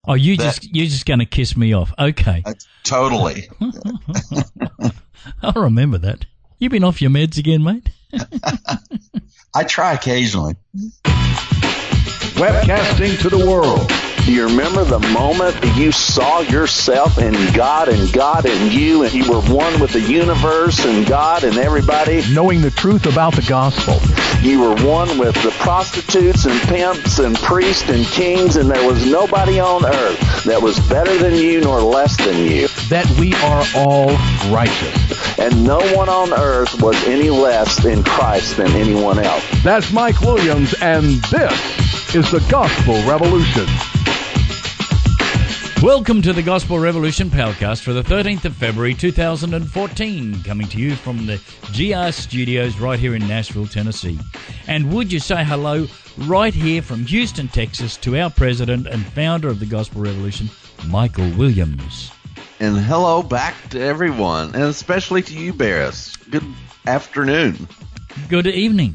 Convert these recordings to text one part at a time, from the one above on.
Oh, you're just going to kiss me off. Okay. Totally. I'll remember that. You been off your meds again, mate? I try occasionally. Webcasting to the world. Do you remember the moment that you saw yourself in God and God in you, and you were one with the universe and God and everybody? Knowing the truth about the gospel. You were one with the prostitutes and pimps and priests and kings, and there was nobody on earth that was better than you nor less than you. That we are all righteous. And no one on earth was any less in Christ than anyone else. That's Mike Williams, and this is the Gospel Revolution. Welcome to the Gospel Revolution podcast for the 13th of February 2014, coming to you from the GR Studios right here in Nashville, Tennessee. And would you say hello right here from Houston, Texas, to our president and founder of the Gospel Revolution, Michael Williams. And hello back to everyone, and especially to you, Barris. Good afternoon. Good evening.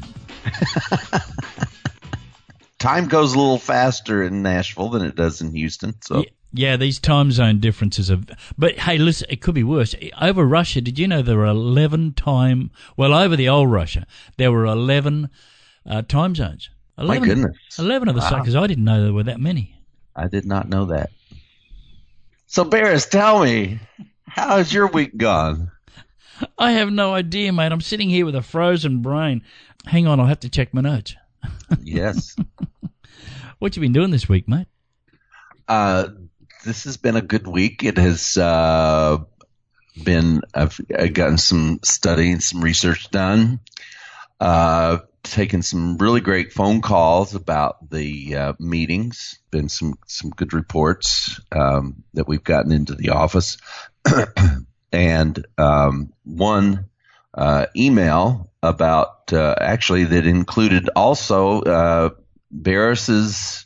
Time goes a little faster in Nashville than it does in Houston, so... Yeah, these time zone differences are... But, hey, listen, it could be worse. Over Russia, did you know there were 11 time... Well, over the old Russia, there were 11 time zones. 11, my goodness. 11 of the suckers. I didn't know there were that many. I did not know that. So, Barris, tell me, how has your week gone? I have no idea, mate. I'm sitting here with a frozen brain. Hang on, I'll have to check my notes. Yes. What you been doing this week, mate? This has been a good week. It has been, I've gotten some study and some research done, taken some really great phone calls about the meetings, been some good reports that we've gotten into the office, and one email about actually that included also Barris's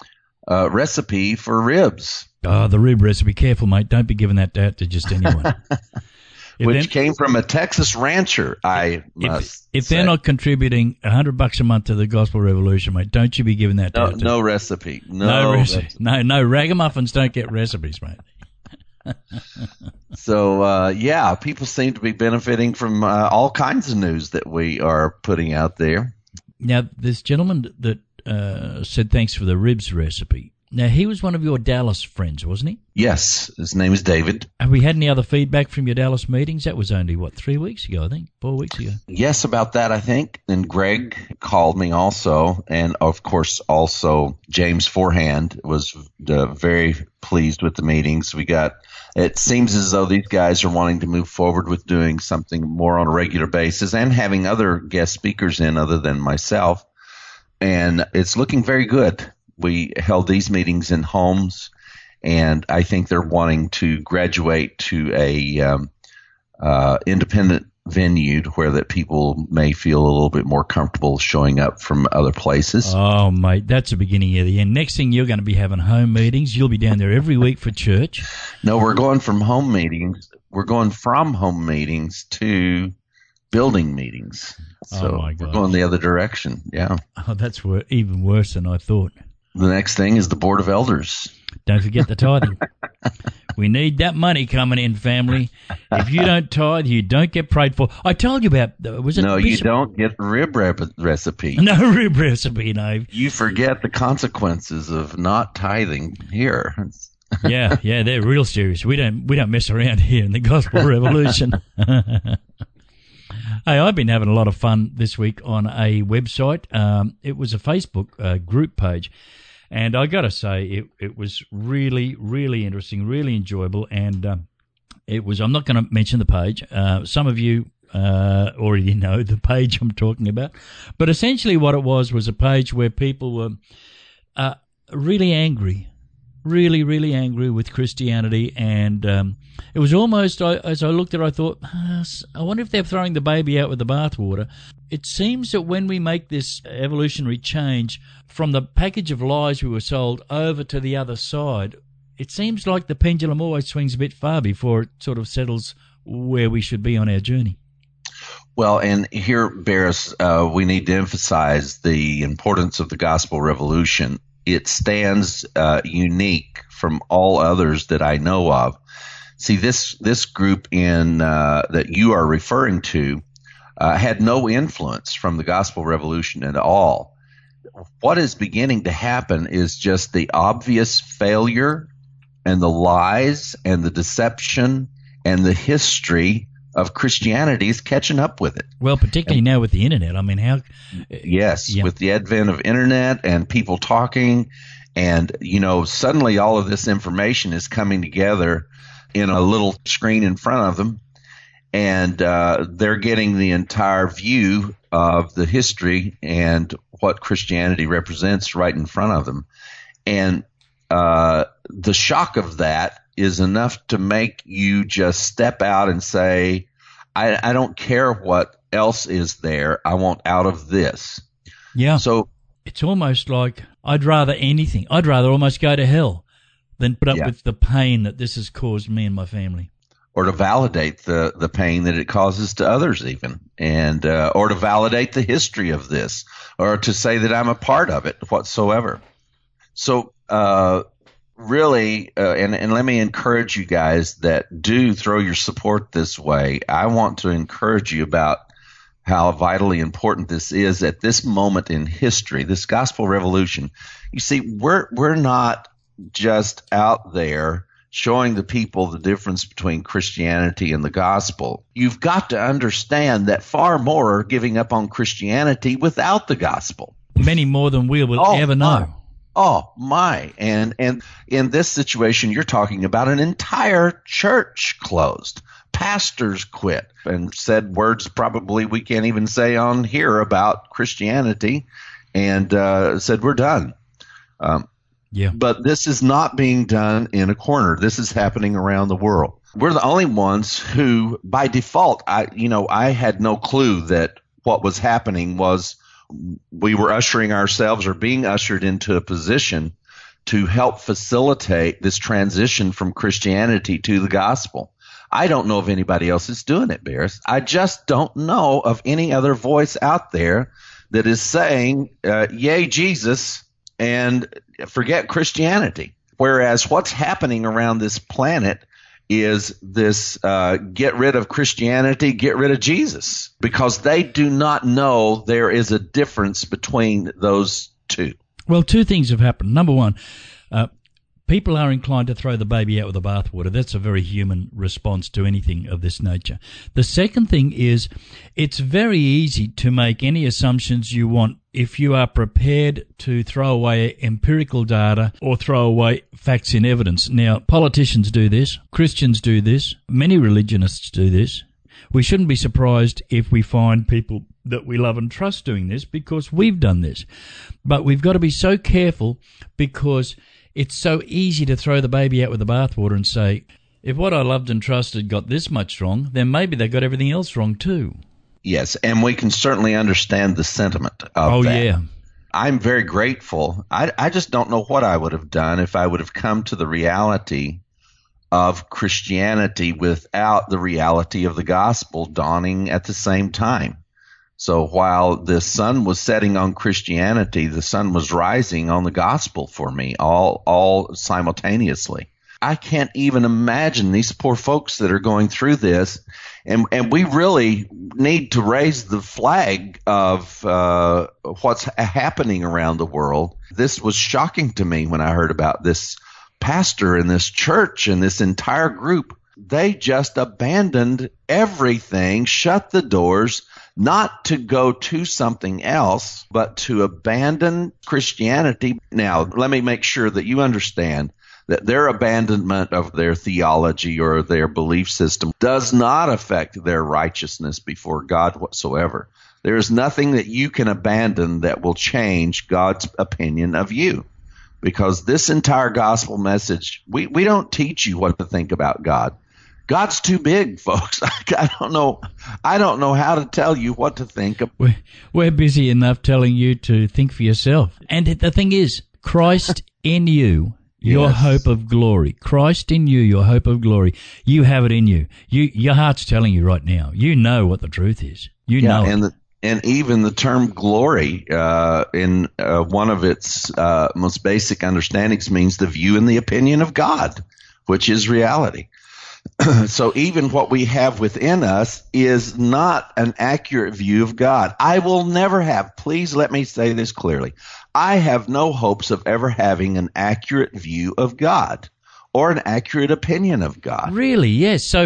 recipe for ribs. Oh, the rib recipe. Careful, mate. Don't be giving that out to just anyone. Which came from a Texas rancher, If they're not contributing $100 a month to the Gospel Revolution, mate, don't you be giving that out to no recipe. No recipe. No, ragamuffins don't get recipes, mate. So, people seem to be benefiting from all kinds of news that we are putting out there. Now, this gentleman that said thanks for the ribs recipe. Now, he was one of your Dallas friends, wasn't he? Yes. His name is David. Have we had any other feedback from your Dallas meetings? That was only, 3 weeks ago, I think? 4 weeks ago? Yes, about that, I think. And Greg called me also. And, of course, also James Forehand was very pleased with the meetings. It seems as though these guys are wanting to move forward with doing something more on a regular basis and having other guest speakers in other than myself. And it's looking very good. We held these meetings in homes, and I think they're wanting to graduate to a independent venue where that people may feel a little bit more comfortable showing up from other places. Oh, mate, that's the beginning of the end. Next thing, you're going to be having home meetings. You'll be down there every week for church. No, we're going from home meetings. We're going from home meetings to building meetings. So my God. We're going the other direction. Yeah. Oh, that's even worse than I thought. The next thing is the Board of Elders. Don't forget the tithing. We need that money coming in, family. If you don't tithe, you don't get prayed for. I told you about, was it? No, you don't get the rib recipe. No rib recipe, no. You forget the consequences of not tithing here. Yeah, they're real serious. We don't mess around here in the Gospel Revolution. Hey, I've been having a lot of fun this week on a website. It was a Facebook group page. And I got to say, it was really, really interesting, really enjoyable. And it was, I'm not going to mention the page. Some of you already know the page I'm talking about. But essentially what it was a page where people were really angry. Really, really angry with Christianity, and it was almost, as I looked at it, I thought, I wonder if they're throwing the baby out with the bathwater. It seems that when we make this evolutionary change from the package of lies we were sold over to the other side, it seems like the pendulum always swings a bit far before it sort of settles where we should be on our journey. Well, and here, Barris, we need to emphasize the importance of the Gospel Revolution it stands unique from all others that I know of. See, this group that you are referring to had no influence from the Gospel Revolution at all. What is beginning to happen is just the obvious failure and the lies and the deception and the history of Christianity is catching up with it. Well, particularly now with the internet. I mean, how? Yes, with the advent of internet and people talking, and suddenly all of this information is coming together in a little screen in front of them, and they're getting the entire view of the history and what Christianity represents right in front of them. And the shock of that is enough to make you just step out and say, I don't care what else is there. I want out of this. Yeah. So it's almost like I'd rather almost go to hell than put up with the pain that this has caused me and my family. Or to validate the pain that it causes to others even, and or to validate the history of this, or to say that I'm a part of it whatsoever. So really, and let me encourage you guys that do throw your support this way. I want to encourage you about how vitally important this is at this moment in history, this gospel revolution. You see, we're not just out there showing the people the difference between Christianity and the gospel. You've got to understand that far more are giving up on Christianity without the gospel. Many more than we will ever know. Oh, my. And in this situation, you're talking about an entire church closed. Pastors quit and said words probably we can't even say on here about Christianity, and said we're done. But this is not being done in a corner. This is happening around the world. We're the only ones who, by default, I had no clue that what was happening was we were ushering ourselves or being ushered into a position to help facilitate this transition from Christianity to the gospel. I don't know if anybody else is doing it, Bears. I just don't know of any other voice out there that is saying, yay, Jesus, and forget Christianity. Whereas what's happening around this planet is this get rid of Christianity, get rid of Jesus, because they do not know there is a difference between those two. Well, two things have happened. Number one, people are inclined to throw the baby out with the bathwater. That's a very human response to anything of this nature. The second thing is it's very easy to make any assumptions you want if you are prepared to throw away empirical data or throw away facts in evidence. Now, politicians do this. Christians do this. Many religionists do this. We shouldn't be surprised if we find people that we love and trust doing this because we've done this. But we've got to be so careful because it's so easy to throw the baby out with the bathwater and say, if what I loved and trusted got this much wrong, then maybe they got everything else wrong too. Yes, and we can certainly understand the sentiment of that. Oh, yeah. I'm very grateful. I just don't know what I would have done if I would have come to the reality of Christianity without the reality of the gospel dawning at the same time. So while the sun was setting on Christianity, the sun was rising on the gospel for me, all simultaneously. I can't even imagine these poor folks that are going through this. And we really need to raise the flag of what's happening around the world. This was shocking to me when I heard about this pastor in this church and this entire group. They just abandoned everything, shut the doors, not to go to something else, but to abandon Christianity. Now, let me make sure that you understand that their abandonment of their theology or their belief system does not affect their righteousness before God whatsoever. There is nothing that you can abandon that will change God's opinion of you, because this entire gospel message, we don't teach you what to think about God. God's too big, folks. I don't know how to tell you what to think. We're busy enough telling you to think for yourself. And the thing is, Christ in you, your hope of glory. Christ in you, your hope of glory. You have it in you. Your heart's telling you right now. You know what the truth is. You know it. And even the term glory, in one of its most basic understandings, means the view and the opinion of God, which is reality. So even what we have within us is not an accurate view of God. I will never have, please let me say this clearly, I have no hopes of ever having an accurate view of God or an accurate opinion of God. Really? Yes. So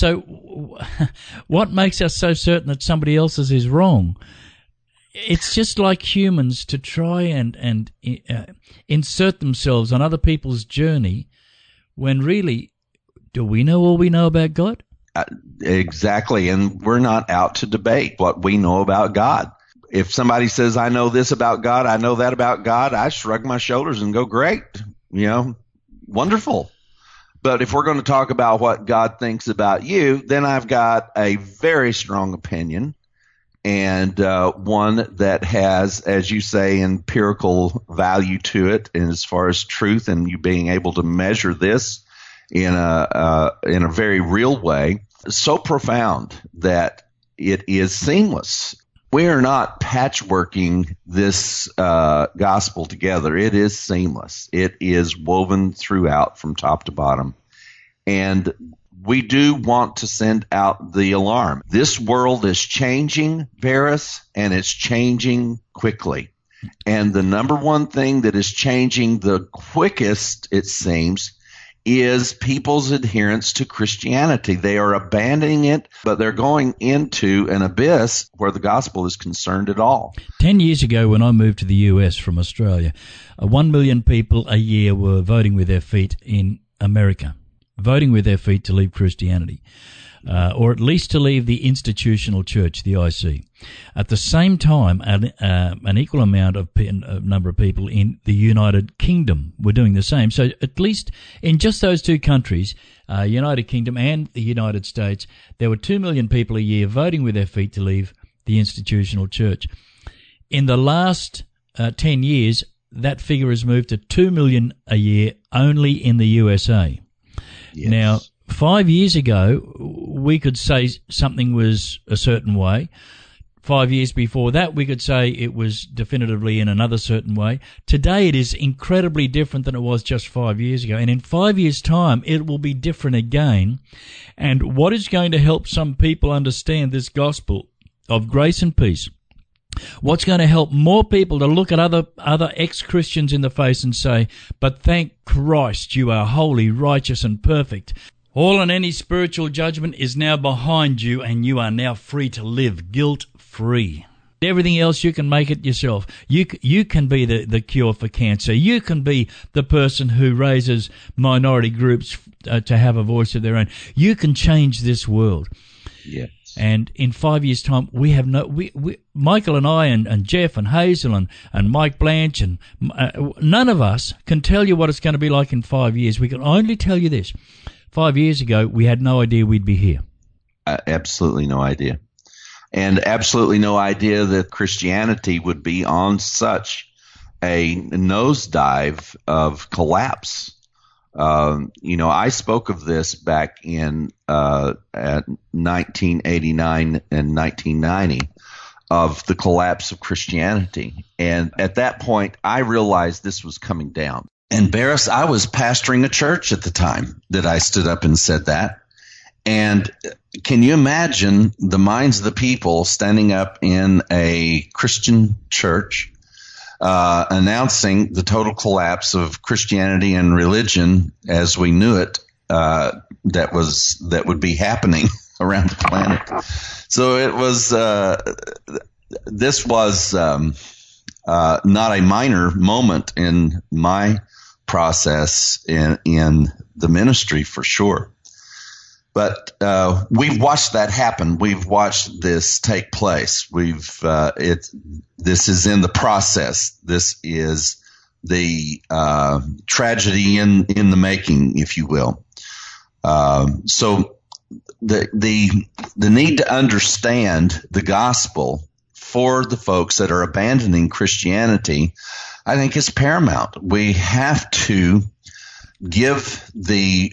what makes us so certain that somebody else's is wrong? It's just like humans to try and insert themselves on other people's journey when really, do we know all we know about God? Exactly. And we're not out to debate what we know about God. If somebody says, I know this about God, I know that about God, I shrug my shoulders and go, great, wonderful. But if we're going to talk about what God thinks about you, then I've got a very strong opinion, and one that has, as you say, empirical value to it, and as far as truth and you being able to measure this in a very real way, so profound that it is seamless. We are not patchworking this gospel together. It is seamless. It is woven throughout from top to bottom. And we do want to send out the alarm. This world is changing, Varys, and it's changing quickly. And the number one thing that is changing the quickest, it seems, is people's adherence to Christianity. They are abandoning it, but they're going into an abyss where the gospel is concerned at all. 10 years ago, when I moved to the US from Australia, 1 million people a year were voting with their feet in America, voting with their feet to leave Christianity, or at least to leave the institutional church, the IC. At the same time, an equal amount of number of people in the United Kingdom were doing the same. So at least in just those two countries, United Kingdom and the United States, there were 2 million people a year voting with their feet to leave the institutional church. In the last 10 years, that figure has moved to 2 million a year only in the USA. Yes. Now, 5 years ago, we could say something was a certain way. 5 years before that, we could say it was definitively in another certain way. Today, it is incredibly different than it was just 5 years ago. And in 5 years' time, it will be different again. And what is going to help some people understand this gospel of grace and peace? What's going to help more people to look at other ex-Christians in the face and say, but thank Christ you are holy, righteous, and perfect. All and any spiritual judgment is now behind you, and you are now free to live guilt-free. Everything else, you can make it yourself. You can be the cure for cancer. You can be the person who raises minority groups to have a voice of their own. You can change this world. Yes. And in 5 years' time, we have Michael and I and Jeff and Hazel and Mike Blanche and none of us can tell you what it's going to be like in 5 years. We can only tell you this. 5 years ago, we had no idea we'd be here. Absolutely no idea. And absolutely no idea that Christianity would be on such a nosedive of collapse. I spoke of this back in at 1989 and 1990 of the collapse of Christianity. And at that point, I realized this was coming down. And Varys, I was pastoring a church at the time that I stood up and said that. And can you imagine the minds of the people standing up in a Christian church announcing the total collapse of Christianity and religion as we knew it that would be happening around the planet? So it was this was not a minor moment in my process in the ministry for sure. But we've watched that happen. We've watched this take place. This is in the process. This is the tragedy in the making, if you will. So the need to understand the gospel for the folks that are abandoning Christianity, I think, is paramount. We have to give the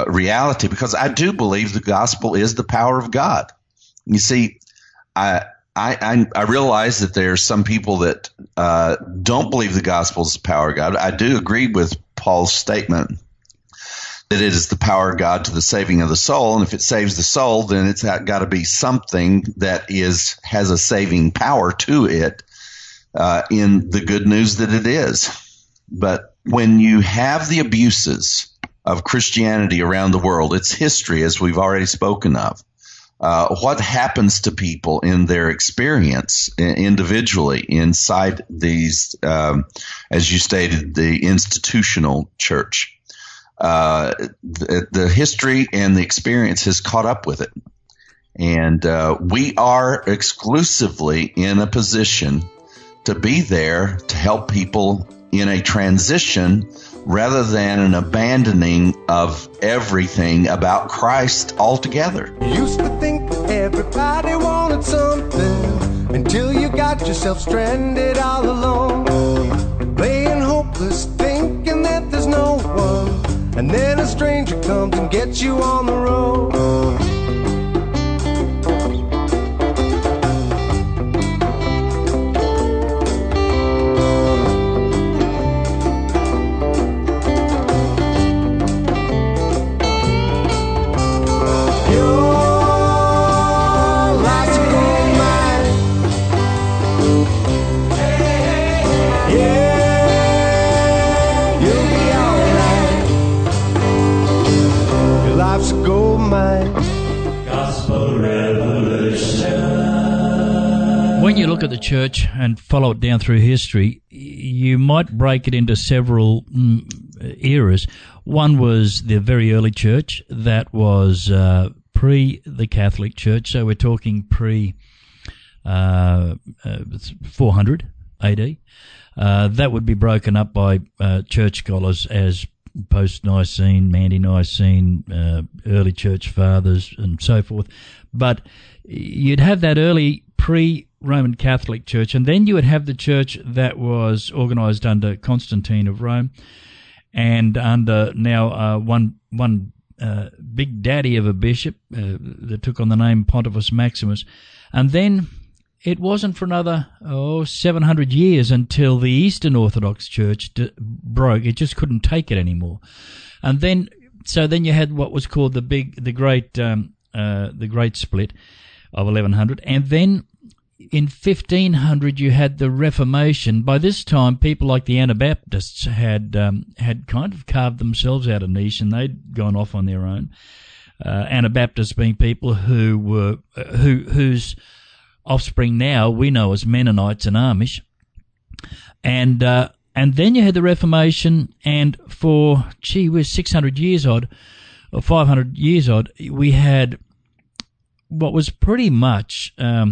reality, because I do believe the gospel is the power of God. You see, I realize that there are some people that don't believe the gospel is the power of God. I do agree with Paul's statement that it is the power of God to the saving of the soul, and if it saves the soul, then it's got to be something that has a saving power to it in the good news that it is. But when you have the abuses of Christianity around the world, its history, as we've already spoken of, what happens to people in their experience individually inside these, as you stated, the institutional church. The history and the experience has caught up with it. And we are exclusively in a position to be there to help people in a transition rather than an abandoning of everything about Christ altogether. Used to think that everybody wanted something until you got yourself stranded all alone, playing hopeless, thinking that there's no one. And then a stranger comes and gets you on the road. When you look at the church and follow it down through history, you might break it into several eras. One was the very early church that was pre the Catholic Church, so we're talking pre 400 AD. That would be broken up by church scholars as post-Nicene, ante-Nicene, early church fathers, and so forth. But you'd have that early pre-Roman Catholic Church, and then you would have the church that was organized under Constantine of Rome, and under now one big daddy of a bishop that took on the name Pontifex Maximus. And then it wasn't for another 700 years until the Eastern Orthodox Church broke. It just couldn't take it anymore. And then you had what was called the Great Split of 1100, and then in 1500 you had the Reformation. By this time, people like the Anabaptists had kind of carved themselves out a niche, and they'd gone off on their own. Anabaptists being people whose offspring now we know as Mennonites and Amish, and then you had the Reformation, and for 600 years odd, or 500 years odd, we had what was pretty much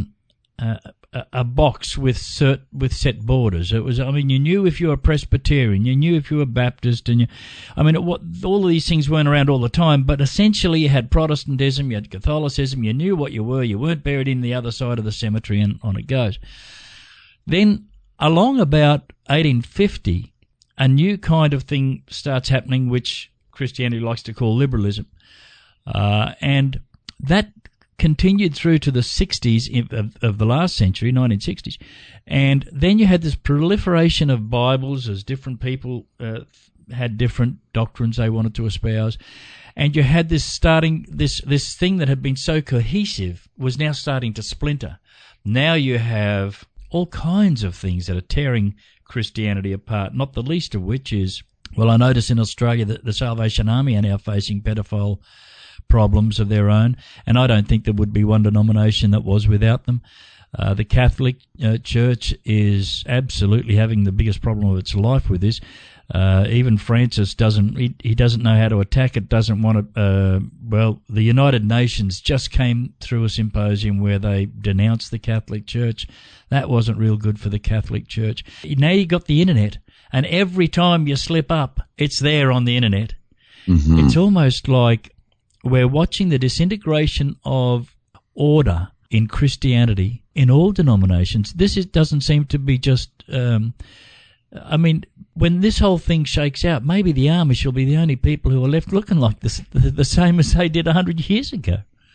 a box with set borders. It was, you knew if you were Presbyterian, you knew if you were Baptist, and all of these things weren't around all the time, but essentially you had Protestantism, you had Catholicism, you knew what you were, you weren't buried in the other side of the cemetery, and on it goes. Then, along about 1850, a new kind of thing starts happening, which Christianity likes to call liberalism, and that continued through to the 60s of the last century, 1960s. And then you had this proliferation of Bibles as different people had different doctrines they wanted to espouse. And you had this this thing that had been so cohesive was now starting to splinter. Now you have all kinds of things that are tearing Christianity apart, not the least of which is, well, I notice in Australia that the Salvation Army are now facing pedophile problems of their own, and I don't think there would be one denomination that was without them. The Catholic Church is absolutely having the biggest problem of its life with this. Even Francis doesn't know how to attack it, doesn't want to, the United Nations just came through a symposium where they denounced the Catholic Church. That wasn't real good for the Catholic Church. Now you got the internet, and every time you slip up, it's there on the internet. Mm-hmm. It's almost like we're watching the disintegration of order in Christianity in all denominations. Doesn't seem to be just, when this whole thing shakes out, maybe the Amish will be the only people who are left looking like this, the same as they did 100 years ago.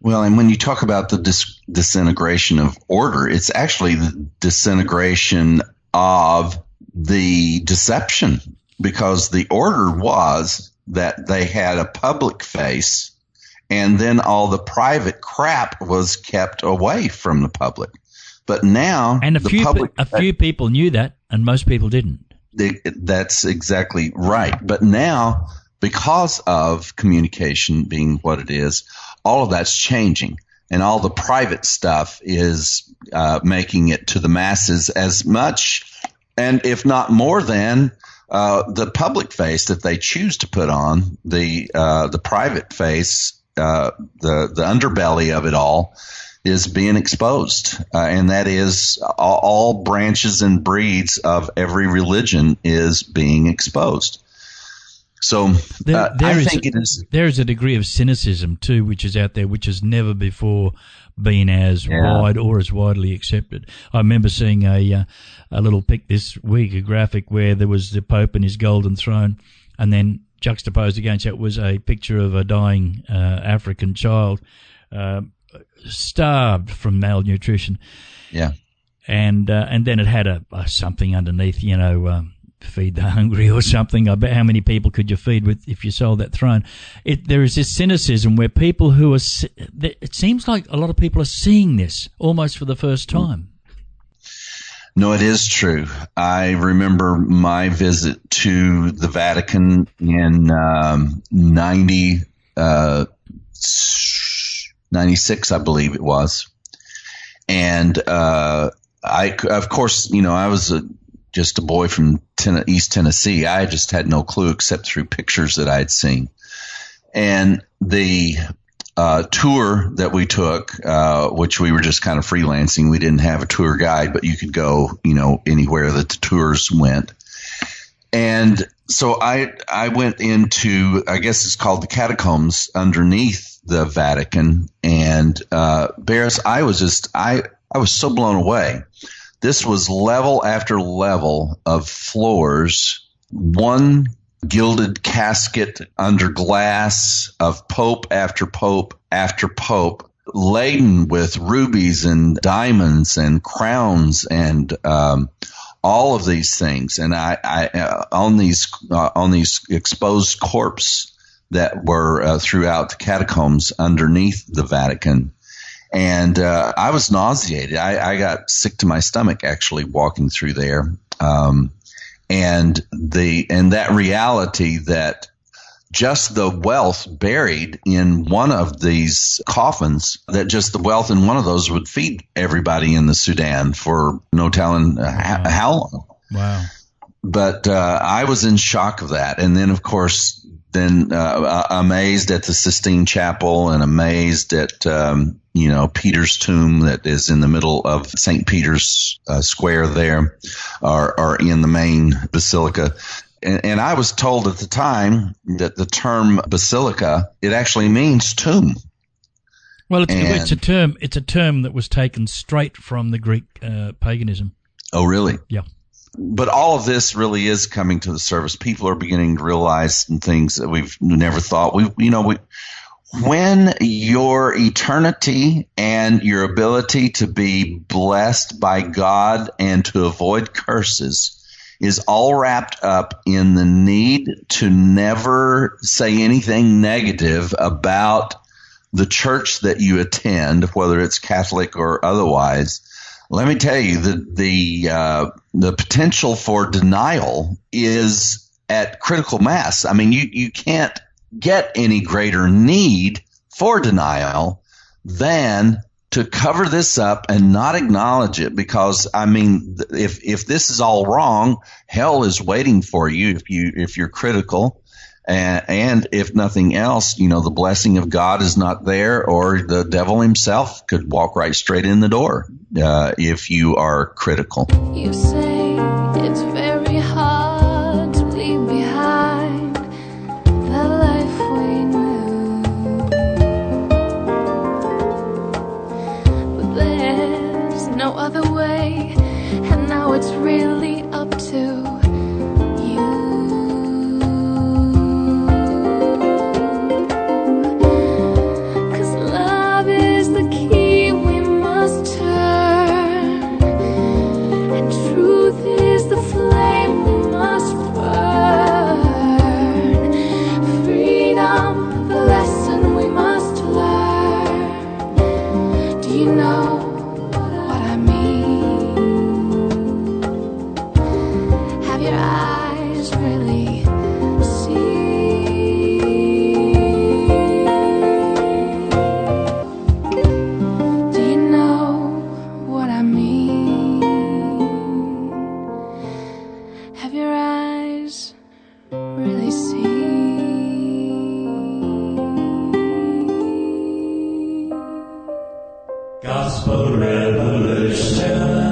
Well, and when you talk about the disintegration of order, it's actually the disintegration of the deception, because the order was that they had a public face and then all the private crap was kept away from the public. But now, and a few people knew that, and most people didn't. That's exactly right. But now, because of communication being what it is, all of that's changing, and all the private stuff is making it to the masses as much, and if not more than, the public face that they choose to put on, the private face, the underbelly of it all, is being exposed, and that is all branches and breeds of every religion is being exposed. So I think it is. There is a degree of cynicism too, which is out there, which has never before been as wide or as widely accepted. I remember seeing a little pic this week, a graphic where there was the Pope and his golden throne, and then juxtaposed against it was a picture of a dying African child, starved from malnutrition. Yeah, and then it had a something underneath, feed the hungry or something. I bet how many people could you feed with if you sold that throne? There is this cynicism where people who are, it seems like a lot of people are seeing this almost for the first time. No, it is true. I remember my visit to the Vatican in 96, I believe it was. And I was just a boy from East Tennessee. I just had no clue except through pictures that I had seen. And the tour that we took, which we were just kind of freelancing, we didn't have a tour guide, but you could go, anywhere that the tours went. And so I went into, I guess it's called the catacombs underneath the Vatican. And Barris, I was so blown away. This was level after level of floors, one gilded casket under glass of pope after pope after pope, laden with rubies and diamonds and crowns and all of these things. And I on these exposed corpses that were throughout the catacombs underneath the Vatican. And I was nauseated. I got sick to my stomach actually walking through there. And that reality that just the wealth buried in one of these coffins, that just the wealth in one of those would feed everybody in the Sudan for no telling how long. Wow. But I was in shock of that. And then, of course, amazed at the Sistine Chapel and amazed at, Peter's tomb that is in the middle of St. Peter's Square there, or in the main basilica. And I was told at the time that the term basilica, it actually means tomb. Well, it's a term that was taken straight from the Greek paganism. Oh, really? Yeah. But all of this really is coming to the surface. People are beginning to realize some things that we've never thought. When your eternity and your ability to be blessed by God and to avoid curses is all wrapped up in the need to never say anything negative about the church that you attend, whether it's Catholic or otherwise, let me tell you that the potential for denial is at critical mass. I mean, you can't get any greater need for denial than to cover this up and not acknowledge it, because I mean, if this is all wrong, hell is waiting for you if you're critical. And if nothing else, the blessing of God is not there, or the devil himself could walk right straight in the door if you are critical. You say it's very hard to leave behind the life we knew, but there's no other way, and now it's really up to Gospel Revolution.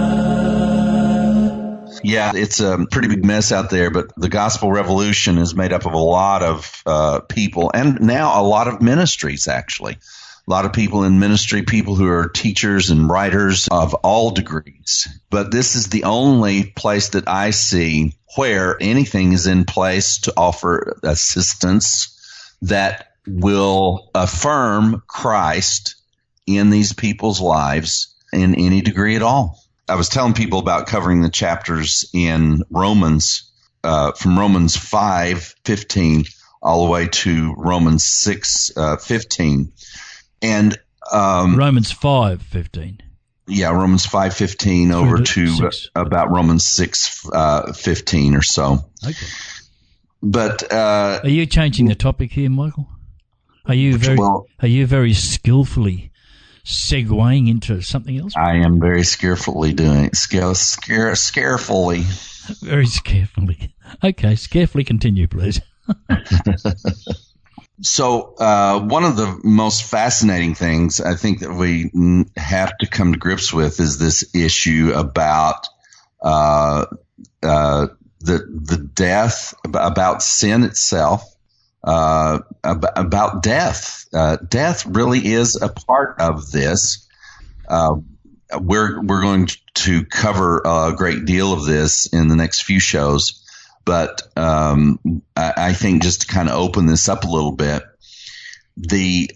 Yeah, it's a pretty big mess out there, but the Gospel Revolution is made up of a lot of people, and now a lot of ministries, actually. A lot of people in ministry, people who are teachers and writers of all degrees. But this is the only place that I see where anything is in place to offer assistance that will affirm Christ in these people's lives in any degree at all. I was telling people about covering the chapters in Romans, from Romans 5:15 all the way to Romans 6:15, and Romans 5:15. Yeah, Romans 5:15 over to about Romans 6:15 or so. Okay. But are you changing the topic here, Michael? Are you very skillfully segueing into something else? I am very scarefully doing it. Scarefully. Very scarefully. Okay, scarefully continue, please. So one of the most fascinating things I think that we have to come to grips with is this issue about the death, about sin itself, about death. Death really is a part of this. We're going to cover a great deal of this in the next few shows, but I think just to kind of open this up a little bit, the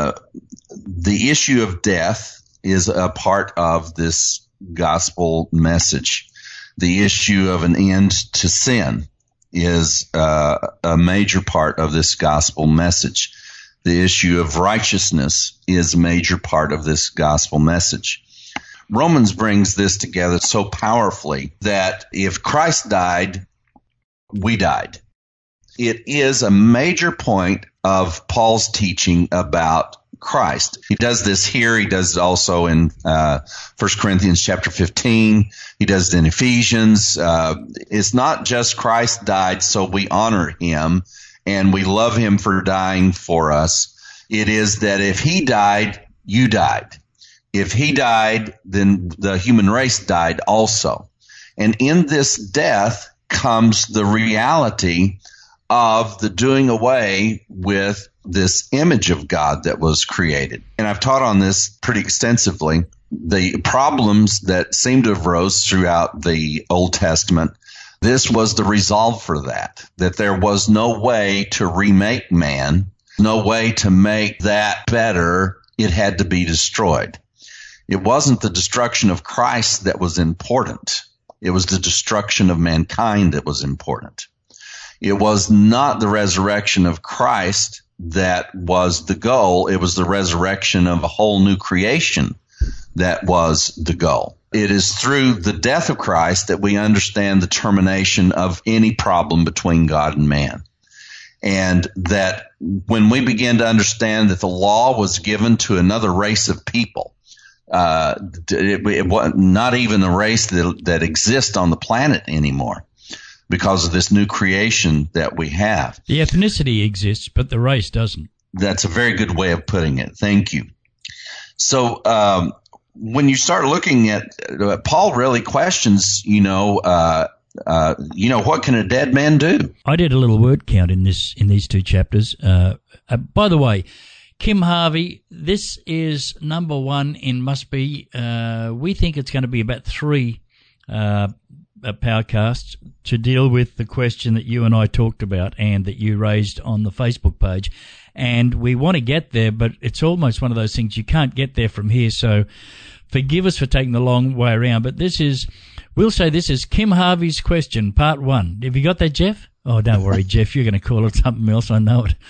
issue of death is a part of this gospel message. The issue of an end to sin is a major part of this gospel message. The issue of righteousness is a major part of this gospel message. Romans brings this together so powerfully that if Christ died, we died. It is a major point of Paul's teaching about Christ. He does this here. He does it also in 1 Corinthians chapter 15. He does it in Ephesians. It's not just Christ died, so we honor him and we love him for dying for us. It is that if he died, you died. If he died, then the human race died also. And in this death comes the reality of the doing away with this image of God that was created. And I've taught on this pretty extensively. The problems that seem to have rose throughout the Old Testament, this was the resolve for that there was no way to remake man, no way to make that better. It had to be destroyed. It wasn't the destruction of Christ that was important. It was the destruction of mankind that was important. It was not the resurrection of Christ that was the goal. It was the resurrection of a whole new creation that was the goal. It is through the death of Christ that we understand the termination of any problem between God and man. And that when we begin to understand that the law was given to another race of people, it was not even the race that exists on the planet anymore, because of this new creation that we have. The ethnicity exists, but the race doesn't. That's a very good way of putting it. Thank you. So when you start looking at Paul really questions, what can a dead man do? I did a little word count in these two chapters. By the way, Kim Harvey, this is number one in must be. We think it's going to be about 3 podcasts to deal with the question that you and I talked about and that you raised on the Facebook page. And we want to get there, but it's almost one of those things you can't get there from here. So forgive us for taking the long way around. But we'll say this is Kim Harvey's question, part 1. Have you got that, Jeff? Oh, don't worry, Jeff. You're going to call it something else. I know it.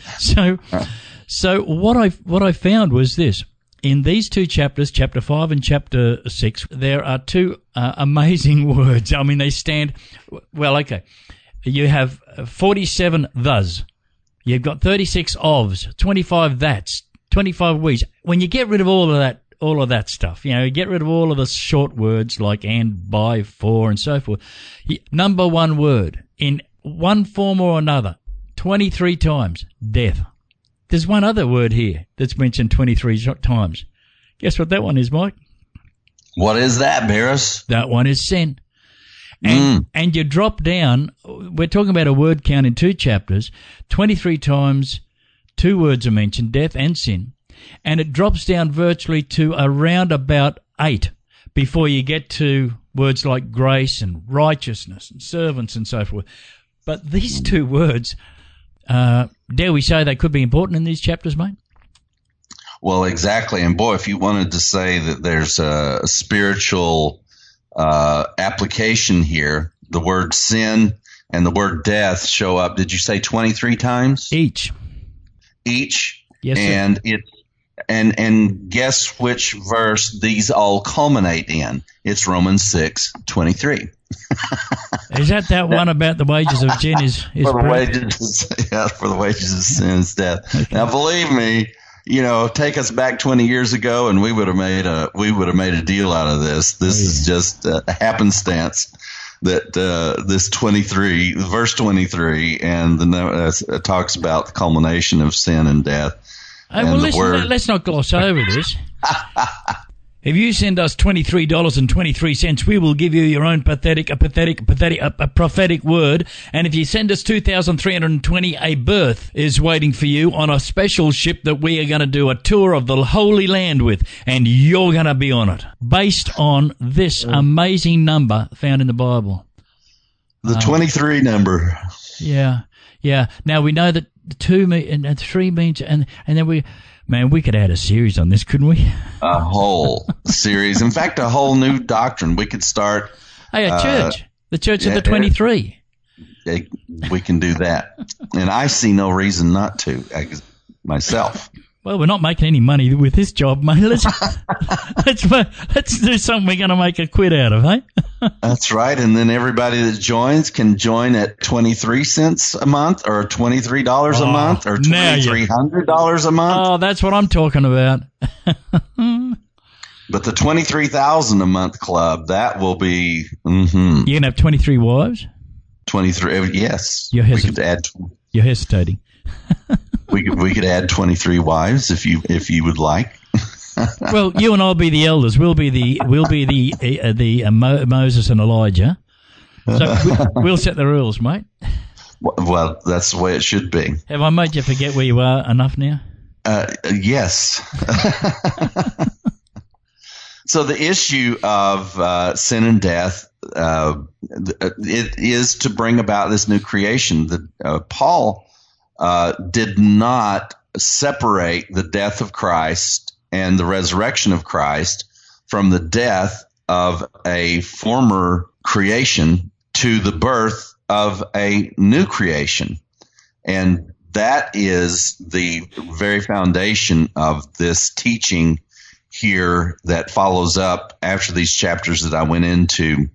So what I found was this. In these two chapters, chapter 5 and chapter 6, there are 2 amazing words. I mean, they stand, well, okay. You have 47 thus. You've got 36 ofs, 25 that's, 25 we's. When you get rid of all of that stuff, you get rid of all of the short words like and, by, for, and so forth. Number 1 word in one form or another, 23 times, death. There's one other word here that's mentioned 23 times. Guess what that one is, Mike? What is that, Barris? That one is sin. And you drop down, we're talking about a word count in 2 chapters, 23 times 2 words are mentioned, death and sin, and it drops down virtually to around about 8 before you get to words like grace and righteousness and servants and so forth. But these 2 words, dare we say they could be important in these chapters, mate? Well, exactly. And boy, if you wanted to say that there's a spiritual application here, the word sin and the word death show up. Did you say 23 times? Each. Yes, and sir. It and guess which verse these all culminate in? It's Romans 6:23. Is that one about the wages of sin is for the wages of sin is death. Okay. Now, believe me, take us back 20 years ago, and we would have made a deal out of this. This is just a happenstance that this 23, verse 23, and it talks about the culmination of sin and death. Hey, well, listen, let's not gloss over this. If you send us $23.23, we will give you your own a prophetic word. And if you send us 2,320, a berth is waiting for you on a special ship that we are going to do a tour of the Holy Land with, and you're going to be on it, based on this amazing number found in the Bible. The 23 number. Yeah. Now we know that 2 and 3 means, and then we could add a series on this, couldn't we? A whole series. In fact, a whole new doctrine. We could start. Hey, a church. The Church of the 23. We can do that. And I see no reason not to, myself. Well, we're not making any money with this job, mate. Let's do something we're going to make a quid out of, eh? That's right. And then everybody that joins can join at 23 cents a month or $23 a month or $2,300 a month. Oh, that's what I'm talking about. But the 23,000 a month club, that will be. You're going to have 23 wives? 23, yes. You're hesitating. We could add 23 wives if you would like. Well, you and I'll be the elders. We'll be the Moses and Elijah. So we'll set the rules, mate. Well, that's the way it should be. Have I made you forget where you are enough now? Yes. So the issue of sin and death, it is to bring about this new creation. Paul did not separate the death of Christ and the resurrection of Christ from the death of a former creation to the birth of a new creation. And that is the very foundation of this teaching here that follows up after these chapters that I went into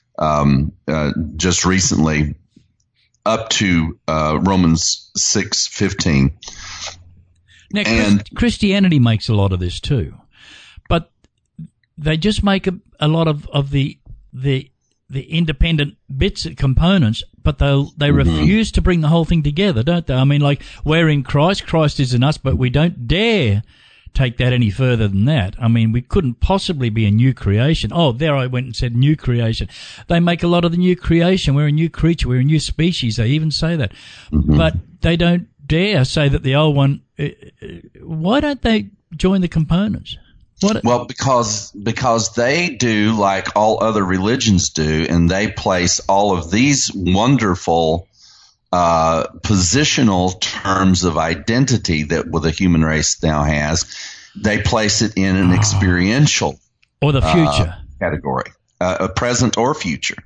just recently, up to Romans 6:15. Now, Christianity makes a lot of this too, but they just make a lot of the independent bits and components, but they refuse to bring the whole thing together, don't they? I mean, like, we're in Christ, Christ is in us, but we don't dare take that any further than that. I mean, we couldn't possibly be a new creation. Oh, there I went and said new creation. They make a lot of the new creation. We're a new creature. We're a new species. They even say that. But they don't dare say that the old one. Why don't they join the components? Well, because they do like all other religions do, and they place all of these wonderful positional terms of identity that the human race now has. They place it in an experiential or the future category, present or future.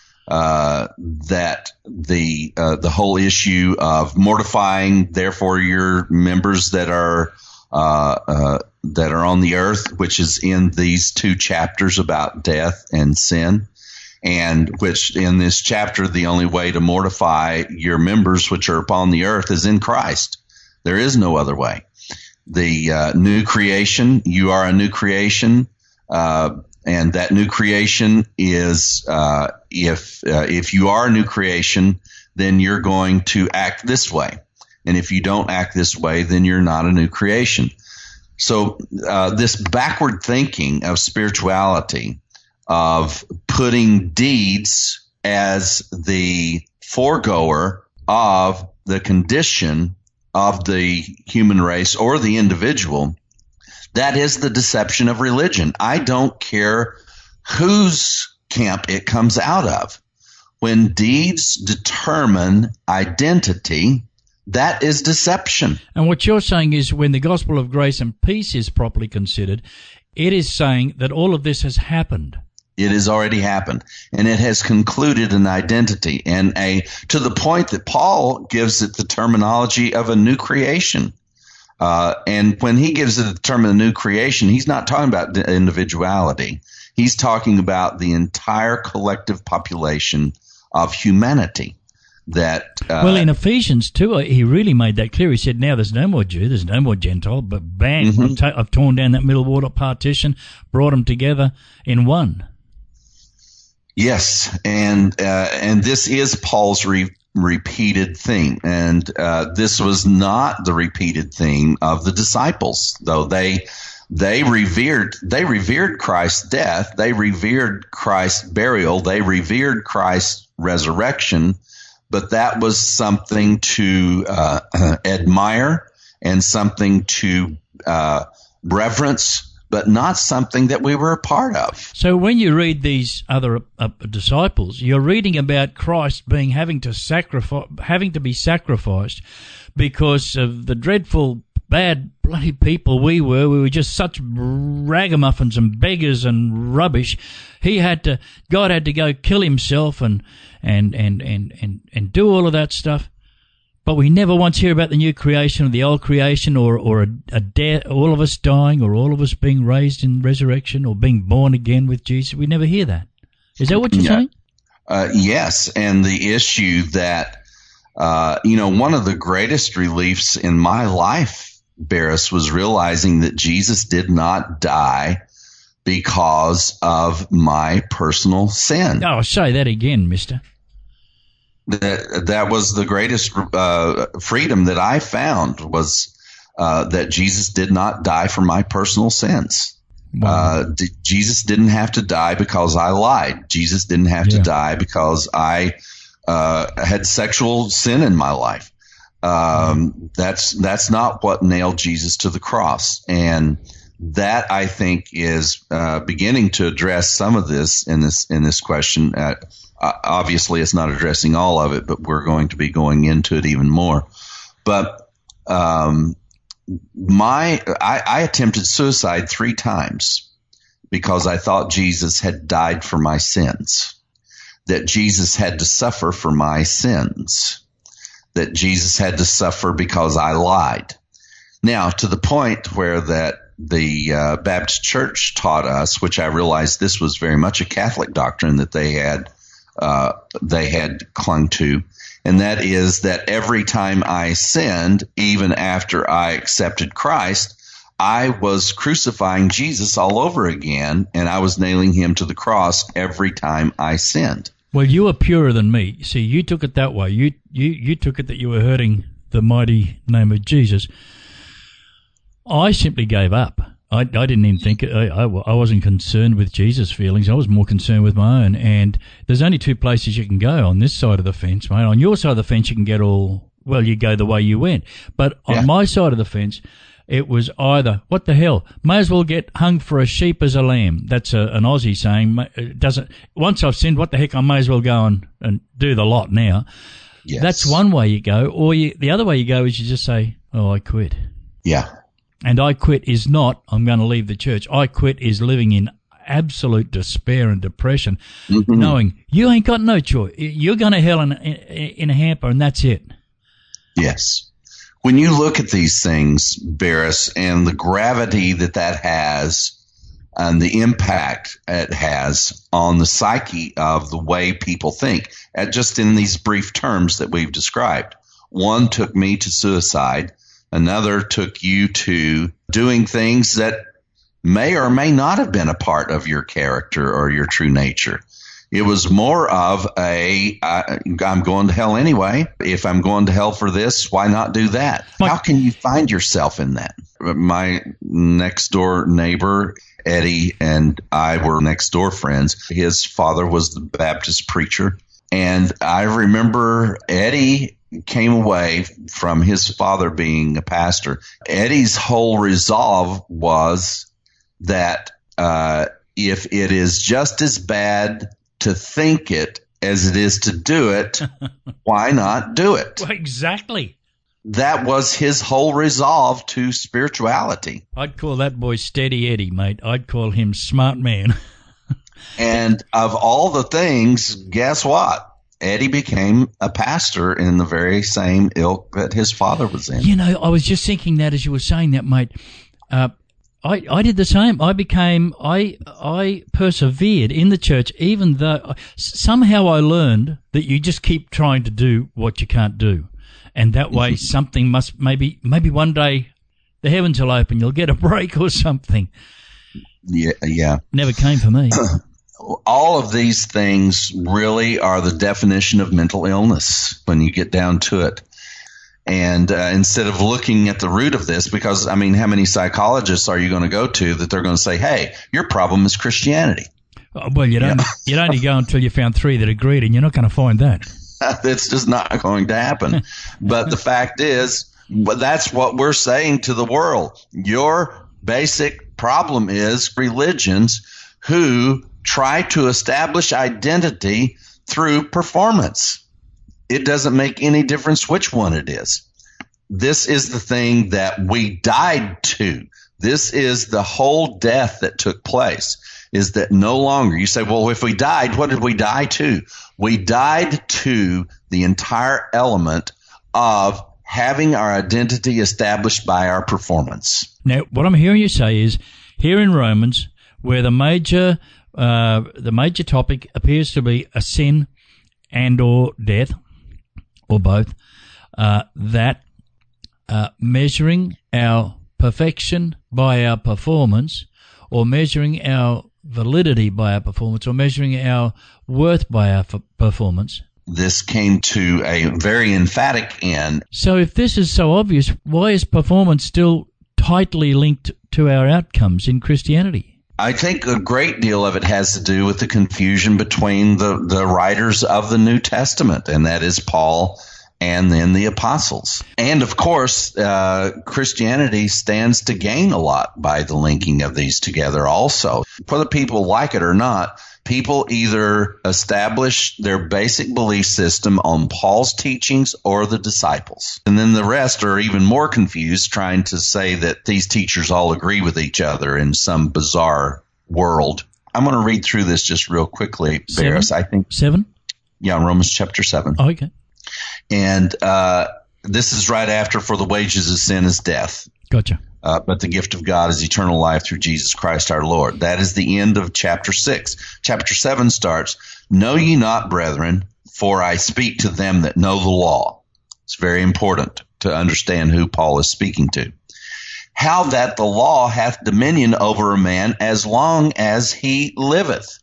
That the whole issue of mortifying, therefore, your members that are on the earth, which is in these 2 chapters about death and sin, and which in this chapter, the only way to mortify your members which are upon the earth is in Christ. There is no other way. The new creation, you are a new creation, and that new creation is if you are a new creation, then you're going to act this way. And if you don't act this way, then you're not a new creation. So this backward thinking of spirituality, of putting deeds as the foregoer of the condition of the human race or the individual, that is the deception of religion. I don't care whose camp it comes out of. When deeds determine identity, that is deception. And what you're saying is when the gospel of grace and peace is properly considered, it is saying that all of this has happened. It has already happened, and it has concluded an identity, and to the point that Paul gives it the terminology of a new creation. And when he gives it the term of a new creation, he's not talking about individuality. He's talking about the entire collective population of humanity. That well, in Ephesians 2, he really made that clear. He said, now there's no more Jew, there's no more Gentile, but bang, I've torn down that middle water partition, brought them together in one. Yes, and this is Paul's repeated theme, and this was not the repeated theme of the disciples, though they revered Christ's death, they revered Christ's burial, they revered Christ's resurrection, but that was something to admire and something to reverence, but not something that we were a part of. So when you read these other disciples, you're reading about Christ having to be sacrificed because of the dreadful, bad, bloody people we were. We were just such ragamuffins and beggars and rubbish. God had to go kill himself and do all of that stuff. But we never once hear about the new creation or the old creation or a death, all of us dying or all of us being raised in resurrection or being born again with Jesus. We never hear that. Is that what you're saying? Yes, and the issue that, one of the greatest reliefs in my life, Barris, was realizing that Jesus did not die because of my personal sin. Oh, say that again, mister. That was the greatest freedom that I found was that Jesus did not die for my personal sins. Wow. Jesus didn't have to die because I lied. Jesus didn't have to die because I had sexual sin in my life. That's not what nailed Jesus to the cross. And that, I think, is beginning to address some of this in this question. Obviously, it's not addressing all of it, but we're going to be going into it even more. But I attempted suicide 3 times because I thought Jesus had died for my sins, that Jesus had to suffer for my sins, that Jesus had to suffer because I lied. Now, to the point where that the Baptist Church taught us, which I realized this was very much a Catholic doctrine that they had clung to, and that is that every time I sinned, even after I accepted Christ, I was crucifying Jesus all over again, and I was nailing him to the cross every time I sinned. Well, you were purer than me. See, you took it that way. You took it that you were hurting the mighty name of Jesus. I simply gave up. I didn't even think I wasn't concerned with Jesus' feelings. I was more concerned with my own. And there's only 2 places you can go on this side of the fence, mate. On your side of the fence, you can get you go the way you went. But on my side of the fence, it was either, what the hell, may as well get hung for a sheep as a lamb. That's an Aussie saying. Once I've sinned, what the heck, I may as well go and do the lot now. Yes. That's one way you go. Or the other way you go is you just say, oh, I quit. Yeah. And I quit is not, I'm going to leave the church. I quit is living in absolute despair and depression, knowing you ain't got no choice. You're going to hell in a hamper, and that's it. Yes. When you look at these things, Barris, and the gravity that has and the impact it has on the psyche of the way people think, just in these brief terms that we've described. One took me to suicide. Another took you to doing things that may or may not have been a part of your character or your true nature. It was more of I'm going to hell anyway. If I'm going to hell for this, why not do that? How can you find yourself in that? My next door neighbor, Eddie, and I were next door friends. His father was the Baptist preacher. And I remember Eddie came away from his father being a pastor. Eddie's whole resolve was that if it is just as bad to think it as it is to do it, why not do it? Well, exactly. That was his whole resolve to spirituality. I'd call that boy Steady Eddie, mate. I'd call him Smart Man. And of all the things, guess what? Eddie became a pastor in the very same ilk that his father was in. You know, I was just thinking that as you were saying that, mate. I did the same. I persevered in the church, even though somehow I learned that you just keep trying to do what you can't do. And that way something must, maybe one day the heavens will open, you'll get a break or something. Yeah. Never came for me. All of these things really are the definition of mental illness when you get down to it. And instead of looking at the root of this, because, I mean, how many psychologists are you going to go to that they're going to say, hey, your problem is Christianity? Well, you'd only go until you found 3 that agreed, and you're not going to find that. It's just not going to happen. But the fact is, that's what we're saying to the world. Your basic problem is religions who try to establish identity through performance. It doesn't make any difference which one it is. This is the thing that we died to. This is the whole death that took place, is that no longer, you say, well, if we died, what did we die to? We died to the entire element of having our identity established by our performance. Now, what I'm hearing you say is, here in Romans, where the major topic appears to be a sin and or death, or both, that measuring our perfection by our performance, or measuring our validity by our performance, or measuring our worth by our performance. This came to a very emphatic end. So if this is so obvious, why is performance still tightly linked to our outcomes in Christianity? I think a great deal of it has to do with the confusion between the writers of the New Testament, and that is Paul and then the apostles. And, of course, Christianity stands to gain a lot by the linking of these together also. Whether people like it or not, people either establish their basic belief system on Paul's teachings or the disciples. And then the rest are even more confused, trying to say that these teachers all agree with each other in some bizarre world. I'm going to read through this just real quickly, Barris. I think 7? Yeah, Romans chapter 7. Oh, okay. And this is right after, for the wages of sin is death. Gotcha. But the gift of God is eternal life through Jesus Christ our Lord. That is the end of chapter 6. Chapter 7 starts, know ye not, brethren, for I speak to them that know the law. It's very important to understand who Paul is speaking to. How that the law hath dominion over a man as long as he liveth.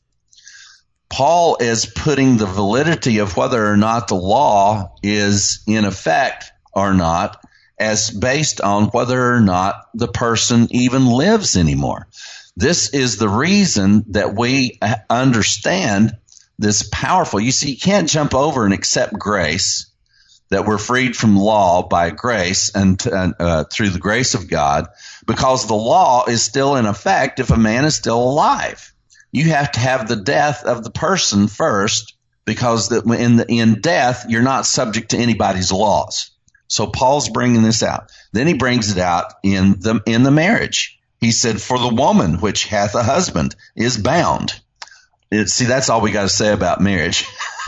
Paul is putting the validity of whether or not the law is in effect or not as based on whether or not the person even lives anymore. This is the reason that we understand this powerful. You see, you can't jump over and accept grace, that we're freed from law by grace and through the grace of God, because the law is still in effect if a man is still alive. You have to have the death of the person first, because in death, you're not subject to anybody's laws. So Paul's bringing this out. Then he brings it out in the marriage. He said, for the woman which hath a husband is bound. See, that's all we got to say about marriage.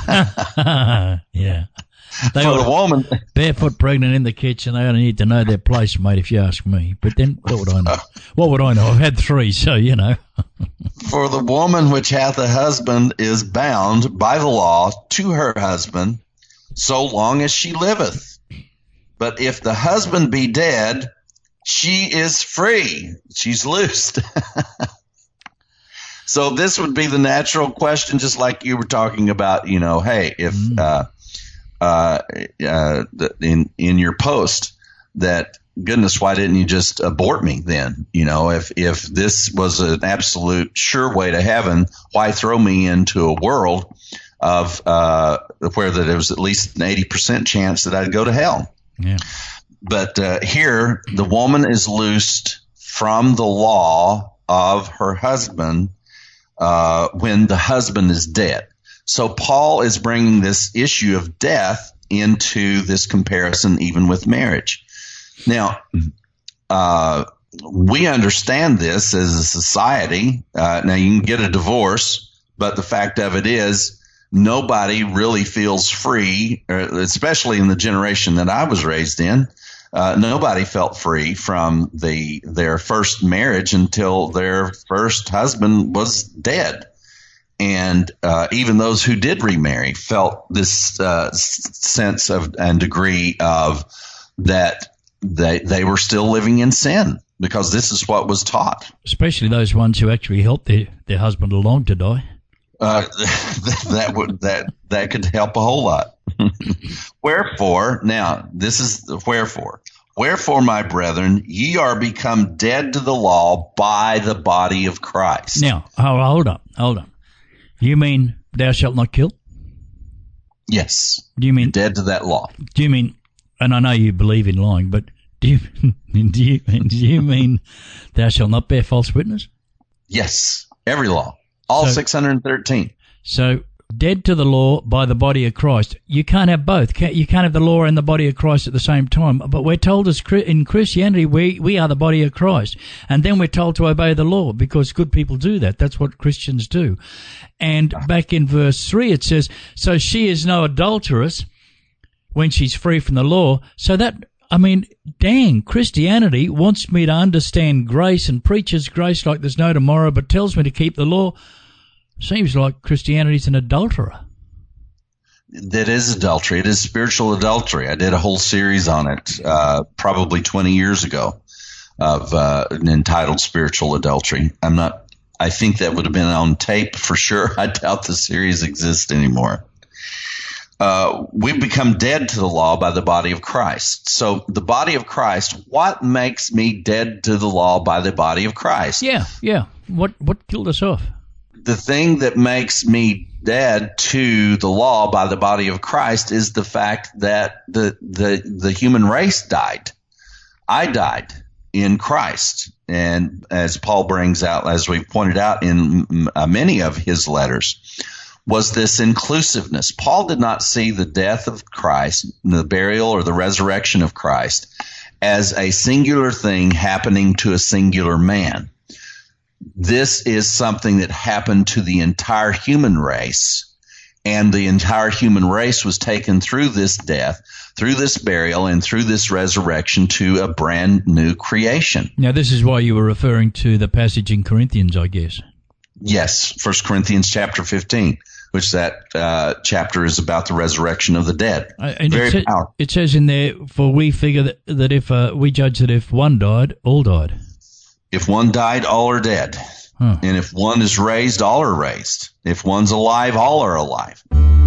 Yeah. For the woman. Barefoot pregnant in the kitchen, they only need to know their place, mate, if you ask me. But then, what would I know? What would I know? I've had 3, so, you know. For the woman which hath a husband is bound by the law to her husband, so long as she liveth. But if the husband be dead, she is free. She's loosed. So this would be the natural question, just like you were talking about, you know, hey, if in your post that goodness, why didn't you just abort me then? You know, if this was an absolute sure way to heaven, why throw me into a world of where that there was at least an 80% chance that I'd go to hell? Yeah. But here, the woman is loosed from the law of her husband when the husband is dead. So Paul is bringing this issue of death into this comparison, even with marriage. Now, we understand this as a society. Now, you can get a divorce, but the fact of it is nobody really feels free, especially in the generation that I was raised in. Nobody felt free from their first marriage until their first husband was dead. And even those who did remarry felt this sense of and degree of that they were still living in sin, because this is what was taught. Especially those ones who actually helped their husband along to die. That could help a whole lot. Wherefore, now this is the wherefore. Wherefore, my brethren, ye are become dead to the law by the body of Christ. Now, hold on. You mean thou shalt not kill? Yes. Do you mean dead to that law? Do you mean? And I know you believe in lying, but do you mean thou shalt not bear false witness? Yes, every law, all 613. So dead to the law by the body of Christ. You can't have both. You can't have the law and the body of Christ at the same time. But we're told as in Christianity, we are the body of Christ. And then we're told to obey the law, because good people do that. That's what Christians do. And back in verse 3 it says, so she is no adulteress when she's free from the law. So that, I mean, dang, Christianity wants me to understand grace and preaches grace like there's no tomorrow, but tells me to keep the law. Seems like Christianity's an adulterer. That is adultery. It is spiritual adultery. I did a whole series on it probably 20 years ago of entitled Spiritual Adultery. I think that would have been on tape for sure. I doubt the series exists anymore. We've become dead to the law by the body of Christ. So the body of Christ, what makes me dead to the law by the body of Christ? Yeah. What killed us off? The thing that makes me dead to the law by the body of Christ is the fact that the human race died. I died in Christ. And as Paul brings out, as we've pointed out in many of his letters, was this inclusiveness. Paul did not see the death of Christ, the burial or the resurrection of Christ, as a singular thing happening to a singular man. This is something that happened to the entire human race, and the entire human race was taken through this death, through this burial, and through this resurrection to a brand new creation. Now, this is why you were referring to the passage in Corinthians, I guess. Yes, 1 Corinthians chapter 15, which that chapter is about the resurrection of the dead. And very powerful. It says in there, for we figure that if we judge that if one died, all died. If one died, all are dead. Huh. And if one is raised, all are raised. If one's alive, all are alive.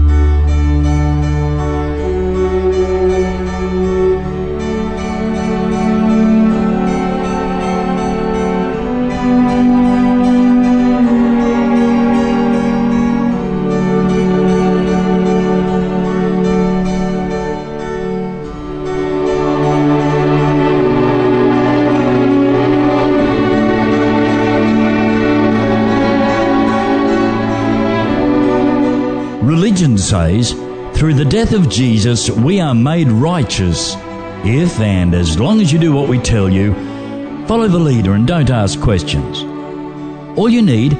Religion says, through the death of Jesus, we are made righteous. If and as long as you do what we tell you, follow the leader and don't ask questions. All you need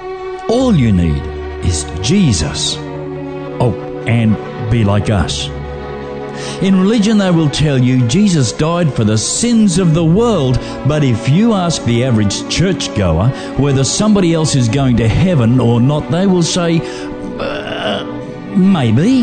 is Jesus. Oh, and be like us. In religion, they will tell you Jesus died for the sins of the world, but if you ask the average churchgoer whether somebody else is going to heaven or not, they will say, maybe.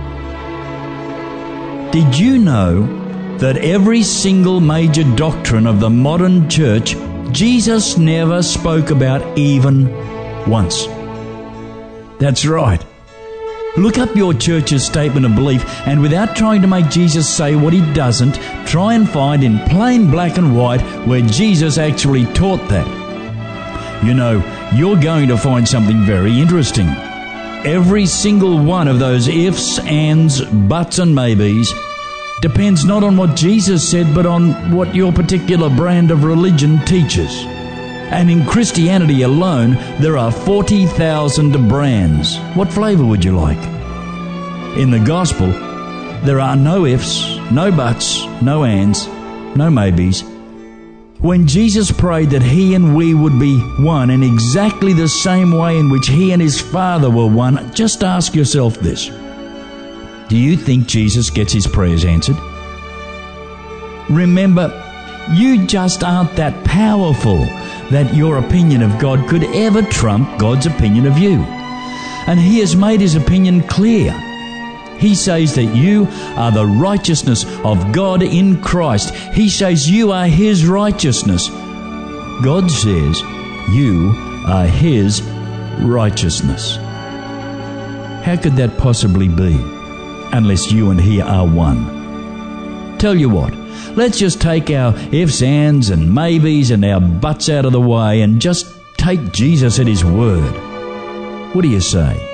Did you know that every single major doctrine of the modern church, Jesus never spoke about even once? That's right. Look up your church's statement of belief, and without trying to make Jesus say what he doesn't, try and find in plain black and white where Jesus actually taught that. You know, you're going to find something very interesting. Every single one of those ifs, ands, buts and maybes depends not on what Jesus said, but on what your particular brand of religion teaches. And in Christianity alone, there are 40,000 brands. What flavor would you like? In the gospel, there are no ifs, no buts, no ands, no maybes. When Jesus prayed that he and we would be one in exactly the same way in which he and his Father were one, just ask yourself this. Do you think Jesus gets his prayers answered? Remember, you just aren't that powerful that your opinion of God could ever trump God's opinion of you. And he has made his opinion clear. He says that you are the righteousness of God in Christ. He says you are his righteousness. God says you are his righteousness. How could that possibly be unless you and he are one? Tell you what, let's just take our ifs, ands, and maybes and our buts out of the way and just take Jesus at his word. What do you say?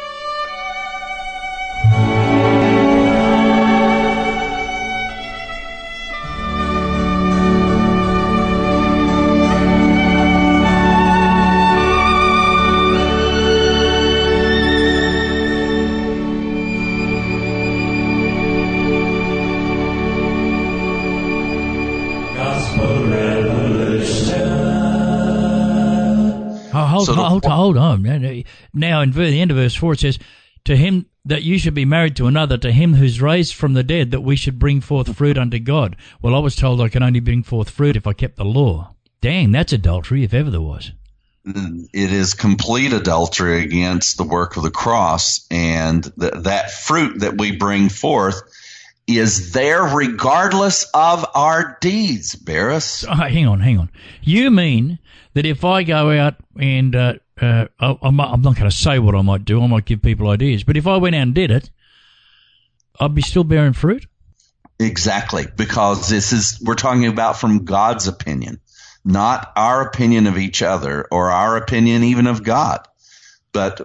Hold on. Now, in the end of verse 4, it says, to him that you should be married to another, to him who's raised from the dead, that we should bring forth fruit unto God. Well, I was told I could only bring forth fruit if I kept the law. Dang, that's adultery, if ever there was. It is complete adultery against the work of the cross, and that fruit that we bring forth is there regardless of our deeds, Barris. Hang on. You mean that if I go out and I'm not going to say what I might do, I might give people ideas, but if I went out and did it, I'd be still bearing fruit? Exactly, because we're talking about from God's opinion, not our opinion of each other or our opinion even of God. But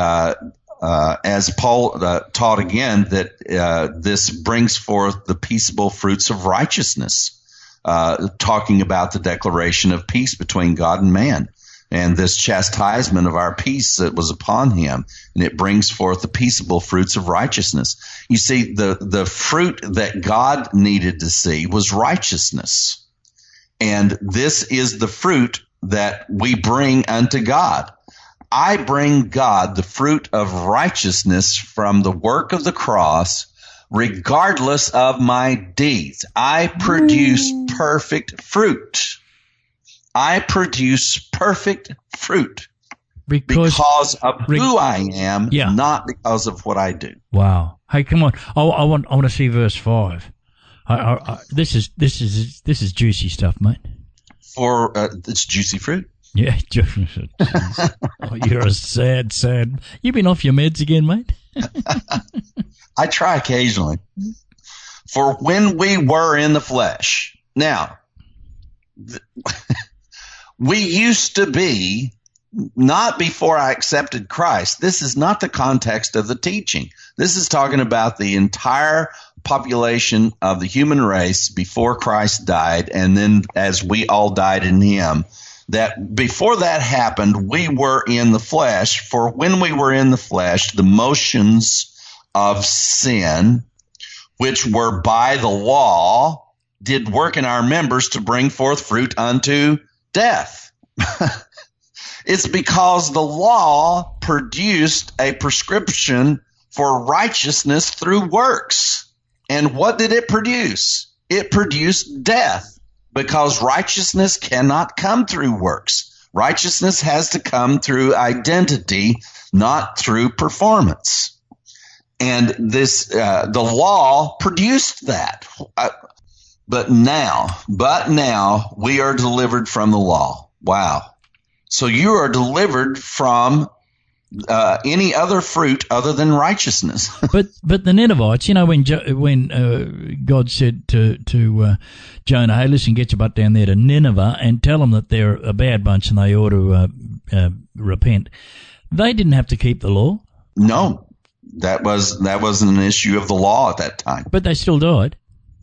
as Paul taught again, that this brings forth the peaceable fruits of righteousness, talking about the declaration of peace between God and man, and this chastisement of our peace that was upon him, and it brings forth the peaceable fruits of righteousness. You see, the fruit that God needed to see was righteousness, and this is the fruit that we bring unto God. I bring God the fruit of righteousness from the work of the cross, regardless of my deeds. I produce perfect fruit. I produce perfect fruit because of who I am, not because of what I do. Wow! Hey, come on! I want to see verse 5. This is juicy stuff, mate. It's juicy fruit. Yeah, oh, you're a sad. You been off your meds again, mate? I try occasionally. For when we were in the flesh. Now, we used to be, not before I accepted Christ. This is not the context of the teaching. This is talking about the entire population of the human race before Christ died, and then as we all died in him. That before that happened, we were in the flesh. For when we were in the flesh, the motions of sin, which were by the law, did work in our members to bring forth fruit unto death. It's because the law produced a prescription for righteousness through works. And what did it produce? It produced death, because righteousness cannot come through works. Righteousness has to come through identity, not through performance. And this, the law produced that. But now we are delivered from the law. Wow. So you are delivered from any other fruit other than righteousness. But the Ninevites, when God said to Jonah, "Hey, listen, get your butt down there to Nineveh and tell them that they're a bad bunch and they ought to repent," they didn't have to keep the law. No, that wasn't an issue of the law at that time. But they still died.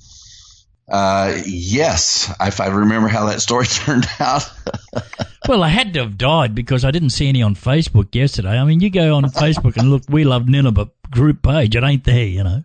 Yes, if I remember how that story turned out. Well, I had to have died because I didn't see any on Facebook yesterday. I mean, you go on Facebook and look, We Love Nineveh group page. It ain't there,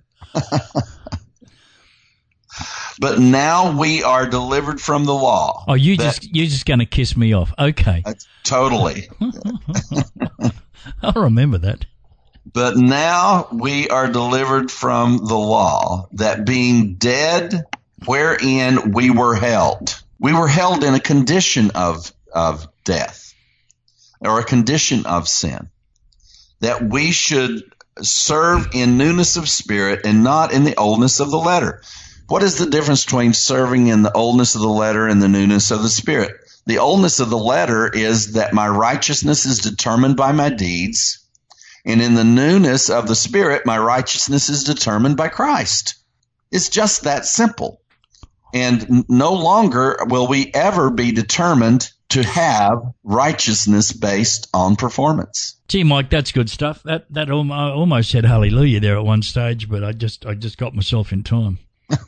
But now we are delivered from the law. Oh, you're just going to kiss me off. Okay. Totally. I'll remember that. But now we are delivered from the law, that being dead wherein we were held. We were held in a condition of death, or a condition of sin, that we should serve in newness of spirit and not in the oldness of the letter. What is the difference between serving in the oldness of the letter and the newness of the spirit? The oldness of the letter is that my righteousness is determined by my deeds, and in the newness of the spirit, my righteousness is determined by Christ. It's just that simple. And no longer will we ever be determined to have righteousness based on performance. Gee, Mike, that's good stuff. That I almost said hallelujah there at one stage, but I just got myself in time.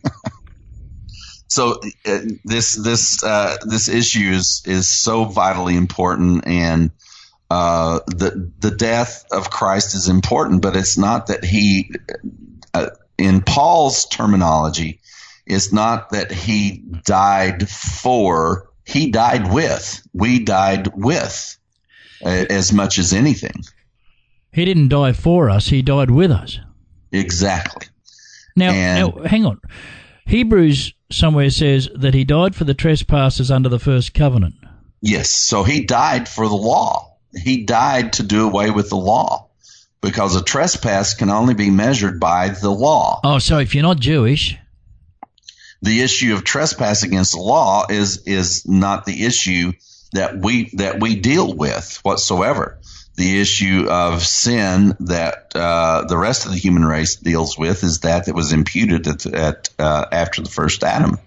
So this issue is so vitally important, and the death of Christ is important, but it's not that he, in Paul's terminology, it's not that he died for. He died with. We died with, as much as anything. He didn't die for us. He died with us. Exactly. Now, hang on. Hebrews somewhere says that he died for the trespassers under the first covenant. Yes. So he died for the law. He died to do away with the law, because a trespass can only be measured by the law. Oh, so if you're not Jewish, the issue of trespass against the law is not the issue that we deal with whatsoever. The issue of sin that the rest of the human race deals with is that was imputed at after the first Adam.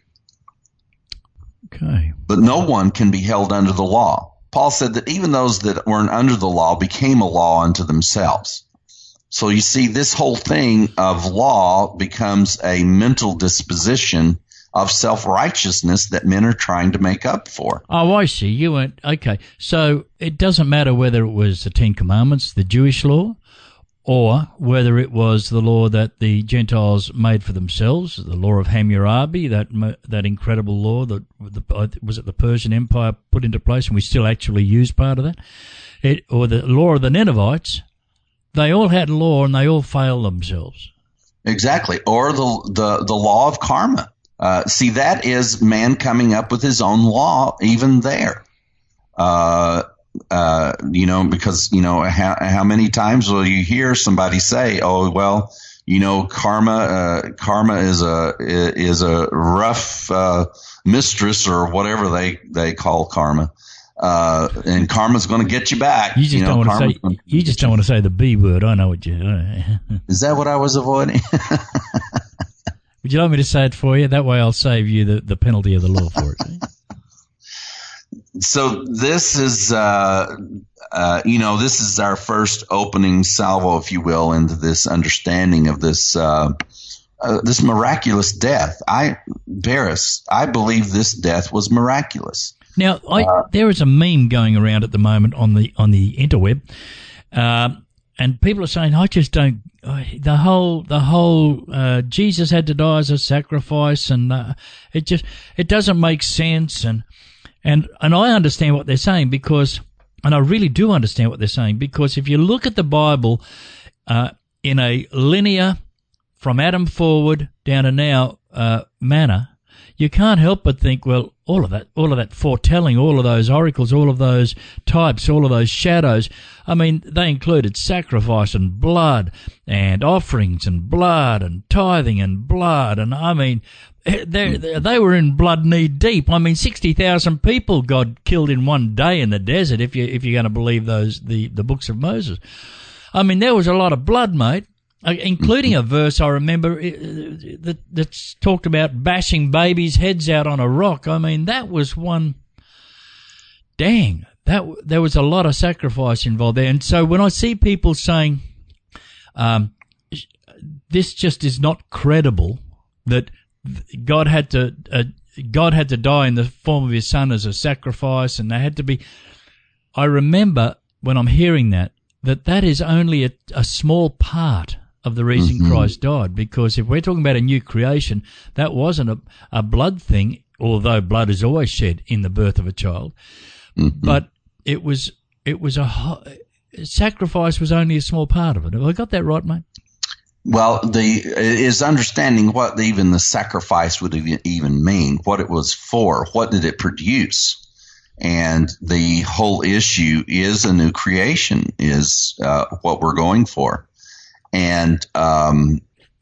Okay. But no one can be held under the law. Paul said that even those that weren't under the law became a law unto themselves. So you see, this whole thing of law becomes a mental disposition of self-righteousness that men are trying to make up for. Oh, I see. You went, okay. So it doesn't matter whether it was the Ten Commandments, the Jewish law, or whether it was the law that the Gentiles made for themselves, the law of Hammurabi, that incredible law that was it the Persian Empire put into place, and we still actually use part of that, or the law of the Ninevites. They all had law and they all failed themselves. Exactly. Or the law of karma. See, that is man coming up with his own law, even there. Because, how many times will you hear somebody say, oh, well, karma is a rough, mistress, or whatever they call karma. And karma's going to get you back. You just don't want to say the B word. I know what you. Is that what I was avoiding? Would you like me to say it for you? That way, I'll save you the penalty of the law for it. So this is, this is our first opening salvo, if you will, into this understanding of this this miraculous death. I believe this death was miraculous. Now, there is a meme going around at the moment on the interweb, and people are saying, "I just don't." The whole Jesus had to die as a sacrifice, and it doesn't make sense, and I understand what they're saying and I really do understand what they're saying, because if you look at the Bible in a linear from Adam forward down to now manner, you can't help but think, well, all of that foretelling, all of those oracles, all of those types, all of those shadows, I mean, they included sacrifice and blood and offerings and blood and tithing and blood. And I mean, they were in blood knee deep. I mean, 60,000 people God killed in one day in the desert, if you're going to believe the books of Moses. I mean, there was a lot of blood, mate, including a verse I remember that's talked about bashing babies' heads out on a rock. I mean, that was one. Dang, there was a lot of sacrifice involved there. And so when I see people saying, this just is not credible, that God had to die in the form of his son as a sacrifice, and they had to be. I remember when I'm hearing that is only a small part of the reason Christ died, because if we're talking about a new creation, that wasn't a blood thing, although blood is always shed in the birth of a child, but it was sacrifice was only a small part of it. Have I got that right, mate? Well, is understanding what even the sacrifice would even mean, what it was for, what did it produce, and the whole issue is a new creation is what we're going for, and I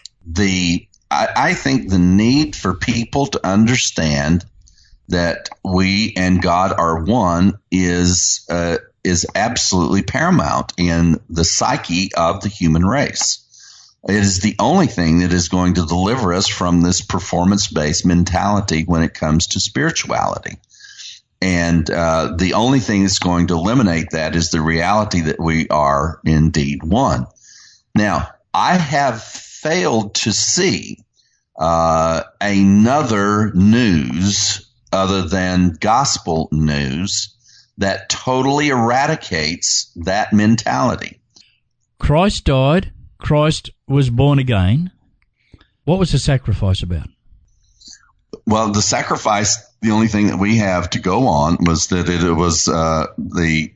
think the need for people to understand that we and God are one is absolutely paramount in the psyche of the human race. It is the only thing that is going to deliver us from this performance-based mentality when it comes to spirituality. And the only thing that's going to eliminate that is the reality that we are indeed one. Now, I have failed to see another news other than gospel news that totally eradicates that mentality. Christ died. Christ was born again. What was the sacrifice about? Well, the sacrifice, the only thing that we have to go on was that it was the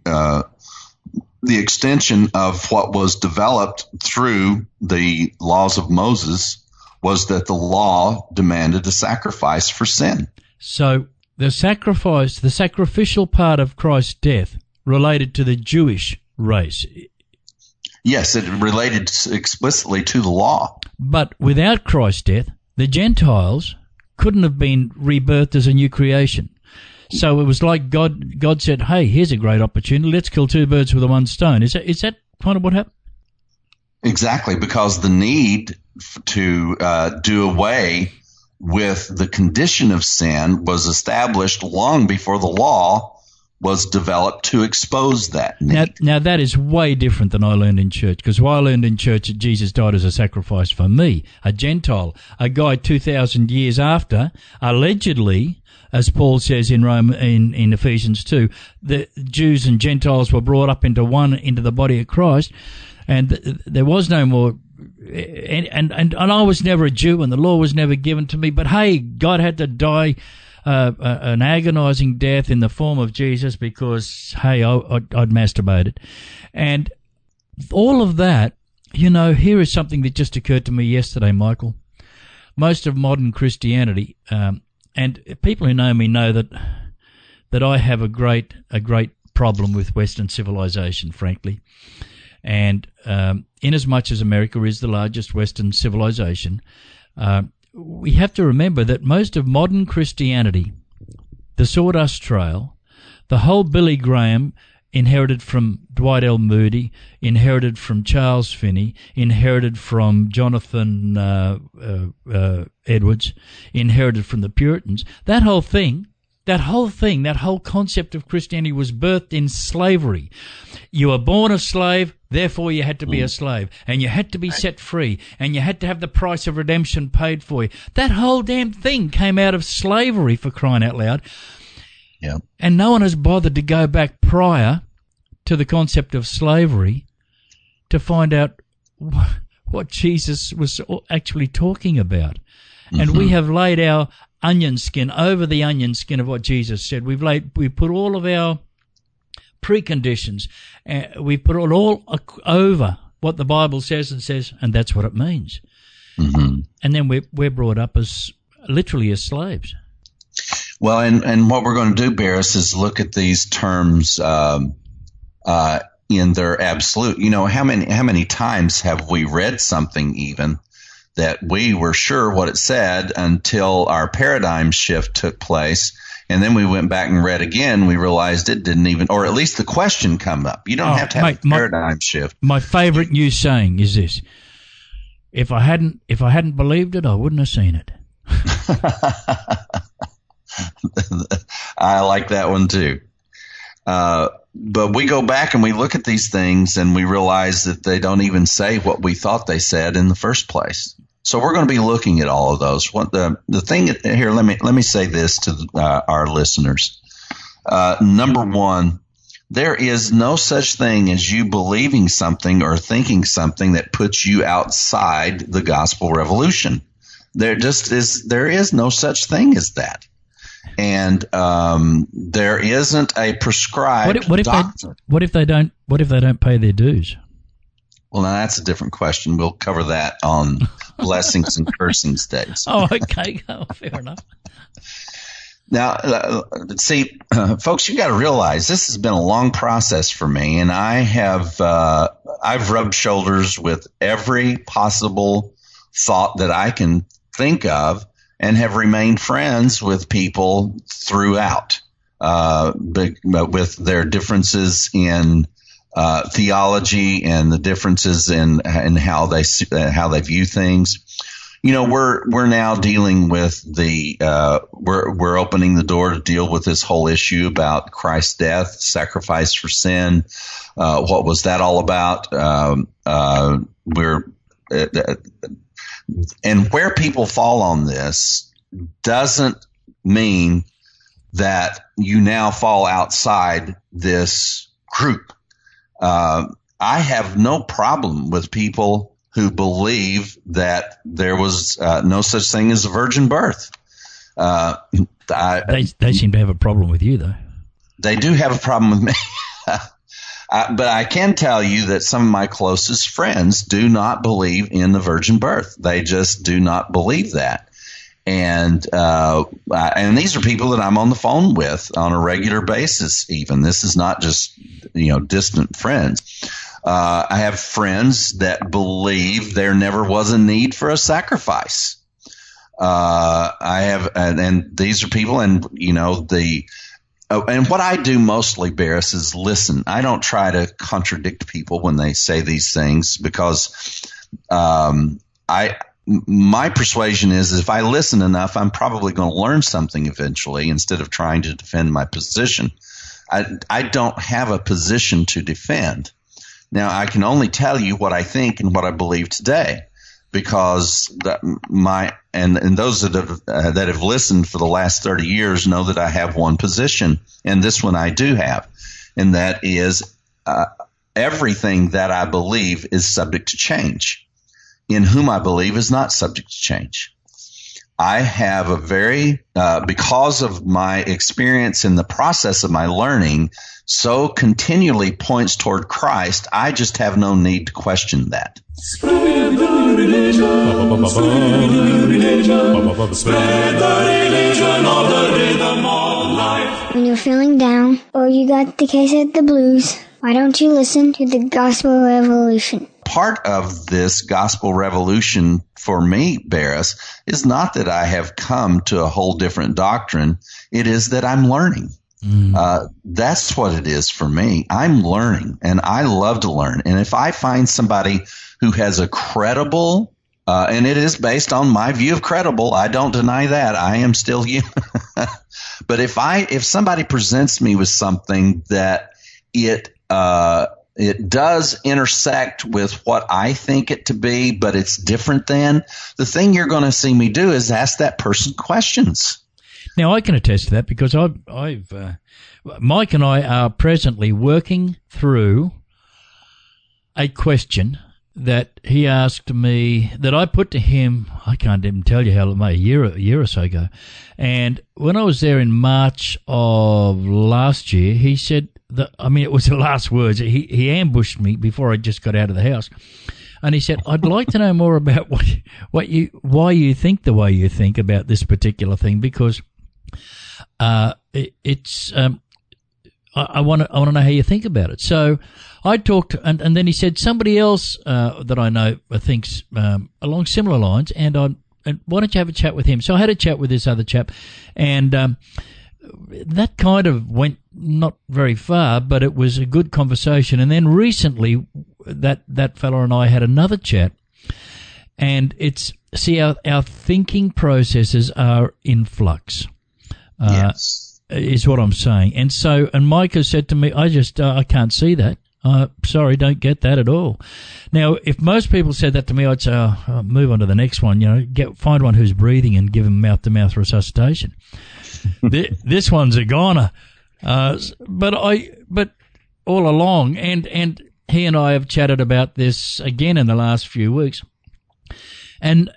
extension of what was developed through the laws of Moses was that the law demanded a sacrifice for sin. So the sacrificial part of Christ's death related to the Jewish race. Yes, it related explicitly to the law. But without Christ's death, the Gentiles couldn't have been rebirthed as a new creation. So it was like God said, hey, here's a great opportunity. Let's kill two birds with one stone. Is that kind of what happened? Exactly, because the need to do away with the condition of sin was established long before the law was developed to expose that need. Now that is way different than I learned in church, because I learned in church that Jesus died as a sacrifice for me, a Gentile, a guy 2,000 years after, allegedly, as Paul says in Ephesians 2, the Jews and Gentiles were brought up into the body of Christ, and there was no more. And I was never a Jew, and the law was never given to me. But hey, God had to die an agonizing death in the form of Jesus because, hey, I'd masturbated. And all of that, here is something that just occurred to me yesterday, Michael. Most of modern Christianity, and people who know me know that I have a great problem with Western civilization, frankly. And inasmuch as America is the largest Western civilization, we have to remember that most of modern Christianity, the Sawdust Trail, the whole Billy Graham, inherited from Dwight L. Moody, inherited from Charles Finney, inherited from Jonathan Edwards, inherited from the Puritans, that whole concept of Christianity was birthed in slavery. You were born a slave, therefore you had to be a slave, and you had to be set free, and you had to have the price of redemption paid for you. That whole damn thing came out of slavery, for crying out loud. Yeah. And no one has bothered to go back prior to the concept of slavery to find out what Jesus was actually talking about. Mm-hmm. And we have laid our onion skin over the onion skin of what Jesus said. We put all of our preconditions, we put it all over what the Bible says, and that's what it means. Mm-hmm. And then we're brought up as literally as slaves. Well, and what we're going to do, Barris, is look at these terms in their absolute. You know, how many times have we read something even that we were sure what it said until our paradigm shift took place, and then we went back and read again. We realized it didn't even, or at least the question come up. You don't have to have a paradigm shift. My favorite new saying is this: If I hadn't believed it, I wouldn't have seen it. I like that one too. But we go back and we look at these things and we realize that they don't even say what we thought they said in the first place. So we're going to be looking at all of those. What the thing here? Let me say this to our listeners. Number one, there is no such thing as you believing something or thinking something that puts you outside the gospel revolution. There is no such thing as that. And there isn't a prescribed doctrine. What if they don't pay their dues? Well, now that's a different question. We'll cover that on blessings and cursings days. Oh, okay. Oh, fair enough. Now, see, folks, you got to realize this has been a long process for me, and I've rubbed shoulders with every possible thought that I can think of, and have remained friends with people throughout, but with their differences in theology and the differences in how they view things. You know, we're now dealing with we're opening the door to deal with this whole issue about Christ's death, sacrifice for sin. What was that all about? And where people fall on this doesn't mean that you now fall outside this group. I have no problem with people who believe that there was no such thing as a virgin birth. They seem to have a problem with you, though. They do have a problem with me. But I can tell you that some of my closest friends do not believe in the virgin birth. They just do not believe that. And these are people that I'm on the phone with on a regular basis even. This is not just, distant friends. I have friends that believe there never was a need for a sacrifice. And these are people, and, and what I do mostly, Barris, is listen. I don't try to contradict people when they say these things, because my persuasion is if I listen enough, I'm probably going to learn something eventually instead of trying to defend my position. I don't have a position to defend. Now, I can only tell you what I think and what I believe today, because and those that have listened for the last 30 years know that I have one position, and this one I do have, and that is everything that I believe is subject to change. In whom I believe is not subject to change. I have because of my experience in the process of my learning, so continually points toward Christ, I just have no need to question that. Spread the religion of the rhythm of life. When you're feeling down, or you got the case of the blues, why don't you listen to the Gospel Revolution? Part of this gospel revolution for me, Barris, is not that I have come to a whole different doctrine. It is that I'm learning. That's what it is for me. I'm learning, and I love to learn. And if I find somebody who has a credible, and it is based on my view of credible, I don't deny that. I am still human. But if somebody presents me with something that it does intersect with what I think it to be, but it's different than, the thing you're going to see me do is ask that person questions. Now, I can attest to that because Mike and I are presently working through a question that he asked me, that I put to him, I can't even tell you how long, a year or so ago. And when I was there in March of last year, he said, it was the last words. He ambushed me before I just got out of the house. And he said, I'd like to know more about why you think the way you think about this particular thing, because it's I want to know how you think about it. So I talked, and then he said somebody else that I know thinks along similar lines, and why don't you have a chat with him? So I had a chat with this other chap, and that kind of went not very far, but it was a good conversation. And then recently, that fella and I had another chat, and our thinking processes are in flux. Yes. Is what I'm saying. And so, and Mike has said to me, I can't see that. Sorry, don't get that at all. Now, if most people said that to me, I'd say, I'll move on to the next one, find one who's breathing and give him mouth-to-mouth resuscitation. This one's a goner. But all along, and he and I have chatted about this again in the last few weeks. And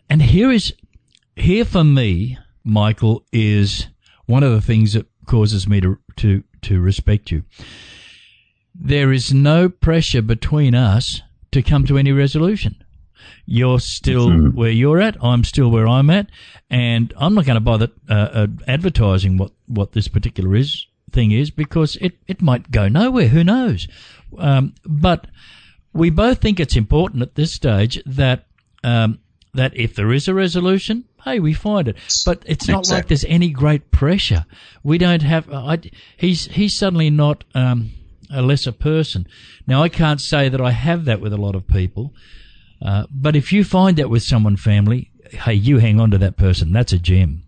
here for me, Michael, is one of the things that causes me to respect you. There is no pressure between us to come to any resolution. You're still where you're at. I'm still where I'm at, and I'm not going to bother advertising what this particular thing is, because it might go nowhere. Who knows? But we both think it's important at this stage that if there is a resolution, hey, we find it. But it's not like there's any great pressure. We don't have. He's suddenly not a lesser person. Now, I can't say that I have that with a lot of people. But if you find that with someone, family, hey, you hang on to that person. That's a gem.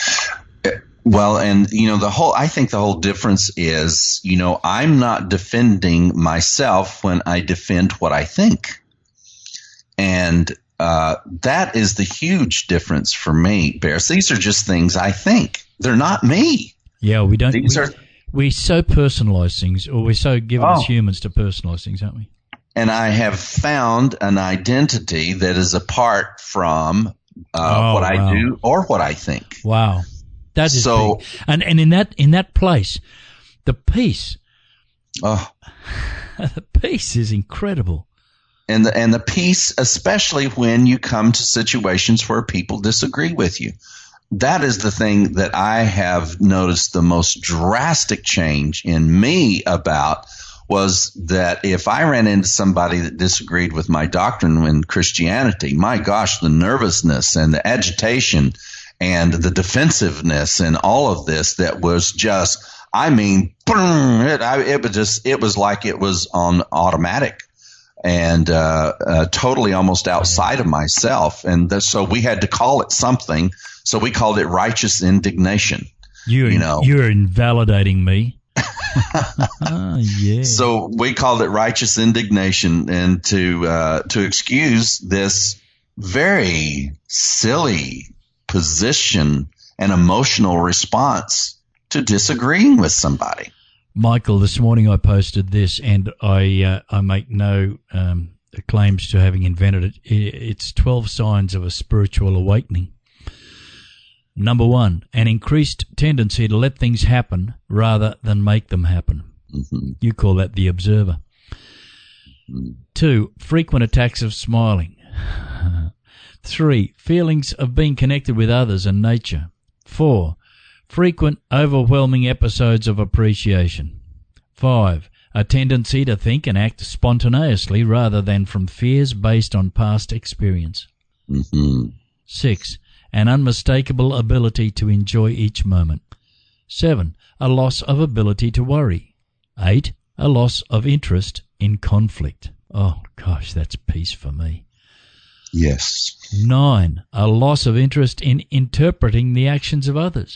Well, and, I think the whole difference is, I'm not defending myself when I defend what I think. And that is the huge difference for me, Bears. These are just things I think. They're not me. Yeah, we don't. We so personalize things, or we're so given as humans to personalize things, aren't we? And I have found an identity that is apart from what I do or what I think. Wow, that is so. Big. And in that place, the peace. Oh, the peace is incredible. And the peace, especially when you come to situations where people disagree with you. That is the thing that I have noticed the most drastic change in me about, was that if I ran into somebody that disagreed with my doctrine in Christianity, my gosh, the nervousness and the agitation and the defensive-ness and all of this, that was just, it was like it was on automatic. And totally almost outside of myself. And so we had to call it something. So we called it righteous indignation. You're invalidating me. Yeah. So we called it righteous indignation, and to excuse this very silly position and emotional response to disagreeing with somebody. Michael, this morning I posted this, and I make no claims to having invented it. It's 12 signs of a spiritual awakening. Number 1, an increased tendency to let things happen rather than make them happen. Mm-hmm. You call that the observer. 2, frequent attacks of smiling. 3, feelings of being connected with others and nature. 4, frequent, overwhelming episodes of appreciation. 5, a tendency to think and act spontaneously rather than from fears based on past experience. Mm-hmm. 6, an unmistakable ability to enjoy each moment. 7, a loss of ability to worry. 8, a loss of interest in conflict. Oh, gosh, that's peace for me. Yes. 9, a loss of interest in interpreting the actions of others.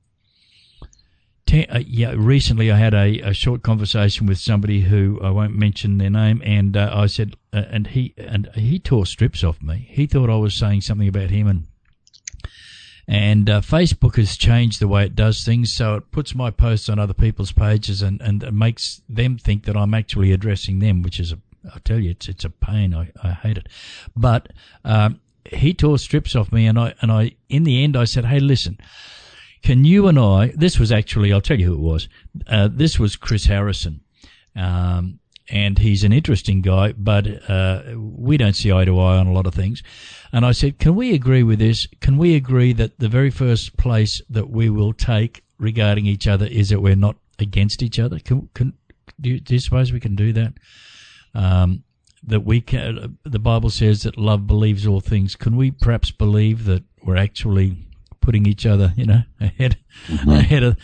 Recently I had a short conversation with somebody who I won't mention their name, and I said, and he tore strips off me. He thought I was saying something about him, and Facebook has changed the way it does things, so it puts my posts on other people's pages and it makes them think that I'm actually addressing them, which is I tell you, it's a pain. I hate it. But he tore strips off me, and I in the end I said, hey, listen. Can you and I, this was actually, I'll tell you who it was. This was Chris Harrison. And he's an interesting guy, but we don't see eye to eye on a lot of things. And I said, can we agree with this? Can we agree that the very first place that we will take regarding each other is that we're not against each other. Do you suppose we can do that? That we can. The Bible says that love believes all things. Can we perhaps believe that we're actually putting each other, ahead of,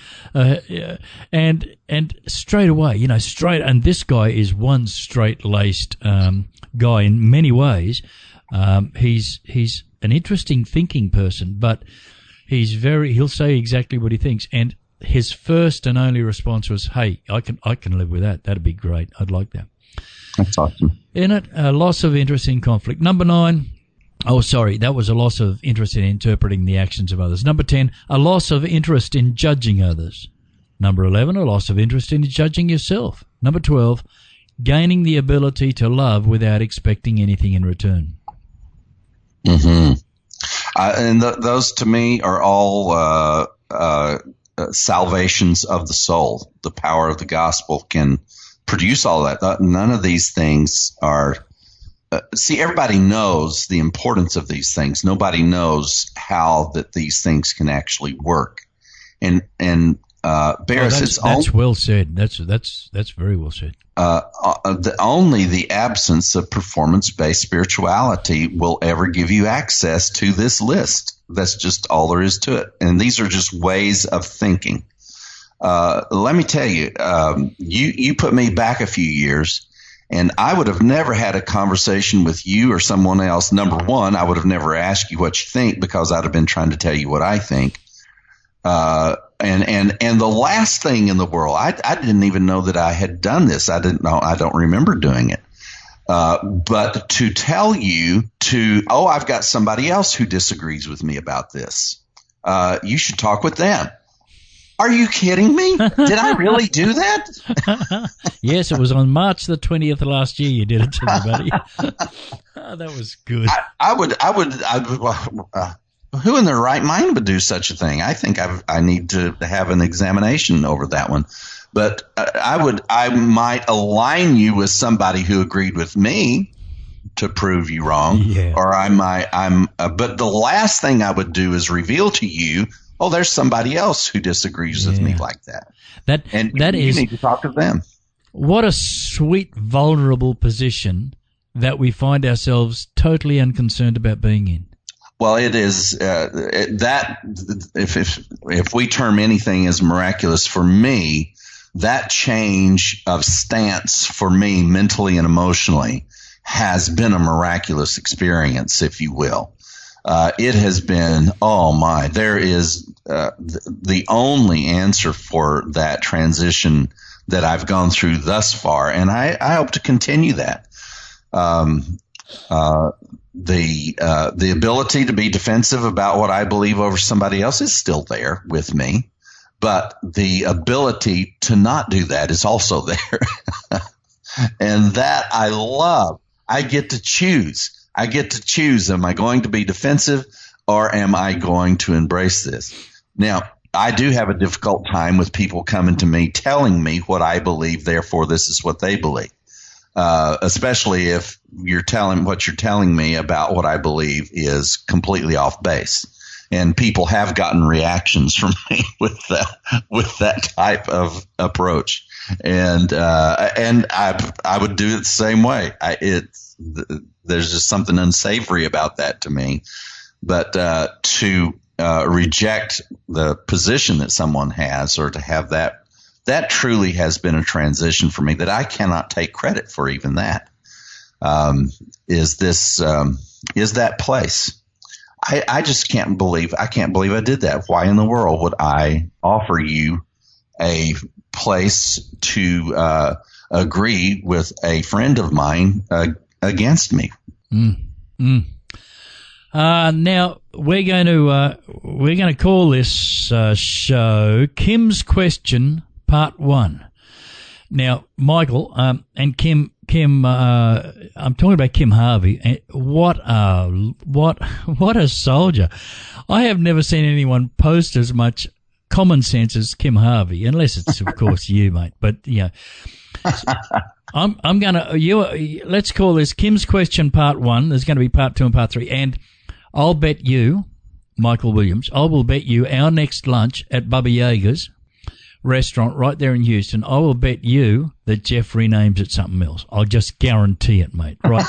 and straight away, and this guy is one straight-laced guy in many ways. He's an interesting thinking person, but he'll say exactly what he thinks, and his first and only response was, "Hey, I can live with that. That'd be great. I'd like that." That's awesome. In it, a loss of interest in conflict. Number 9. Oh, sorry, that was a loss of interest in interpreting the actions of others. Number 10, a loss of interest in judging others. Number 11, a loss of interest in judging yourself. Number 12, gaining the ability to love without expecting anything in return. Mm-hmm. And those to me are all salvations of the soul. The power of the gospel can produce all that. None of these things are everybody knows the importance of these things. Nobody knows how that these things can actually work. And Barris, that's well said. That's very well said. Only the absence of performance-based spirituality will ever give you access to this list. That's just all there is to it. And these are just ways of thinking. Let me tell you, you put me back a few years, and I would have never had a conversation with you or someone else. Number one, I would have never asked you what you think because I'd have been trying to tell you what I think. And the last thing in the world, I didn't even know that I had done this. I don't remember doing it. But to tell you I've got somebody else who disagrees with me about this. You should talk with them. Are you kidding me? Did I really do that? Yes, it was on March the 20th last year you did it to me, buddy. Oh, that was good. I would who in their right mind would do such a thing? I think I need to have an examination over that one. But I might align you with somebody who agreed with me to prove you wrong. Yeah. Or but the last thing I would do is reveal to you, oh, there's somebody else who disagrees with me like that. You need to talk to them. What a sweet, vulnerable position that we find ourselves totally unconcerned about being in. Well, it is that if we term anything as miraculous for me, that change of stance for me mentally and emotionally has been a miraculous experience, if you will. It has been, oh my, there is the only answer for that transition that I've gone through thus far, and I hope to continue that. The ability to be defensive about what I believe over somebody else is still there with me, but the ability to not do that is also there. And that I love. I get to choose. Am I going to be defensive or am I going to embrace this? Now, I do have a difficult time with people coming to me telling me what I believe, therefore this is what they believe. Especially if what you're telling me about what I believe is completely off base. And people have gotten reactions from me with that type of approach. And I would do it the same way. There's just something unsavory about that to me. But to reject the position that someone has, or to have that truly has been a transition for me that I cannot take credit for. Even that is that place. I just can't believe I did that. Why in the world would I offer you a place to agree with a friend of mine against me? Now we're going to call this show Kim's Question Part 1. Now, Michael and Kim, I'm talking about Kim Harvey. What a soldier! I have never seen anyone post as much common sense as Kim Harvey, unless it's of course you, mate. But yeah, let's call this Kim's Question Part 1. There's going to be Part 2 and Part 3, and I'll bet you Michael Williams, I will bet you our next lunch at Bubba Yeager's restaurant right there in Houston, I will bet you that Jeff renames it something else. I'll just guarantee it, mate. Right?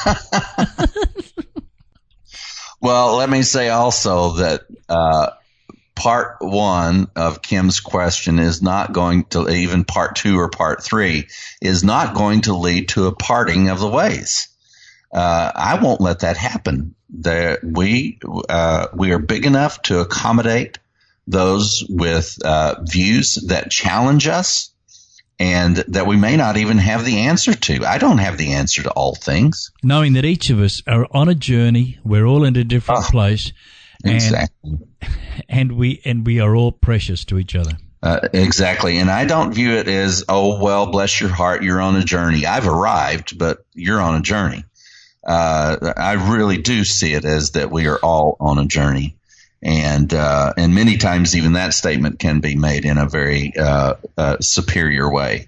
Well, let me say also that part one of Kim's question is not going to, even part two or part three, is not going to lead to a parting of the ways. I won't let that happen. We are big enough to accommodate those with views that challenge us and that we may not even have the answer to. I don't have the answer to all things. Knowing that each of us are on a journey, we're all in a different place. Exactly. And we are all precious to each other. Exactly. And I don't view it as, oh, well, bless your heart, you're on a journey. I've arrived, but you're on a journey. I really do see it as that we are all on a journey. And many times even that statement can be made in a very superior way,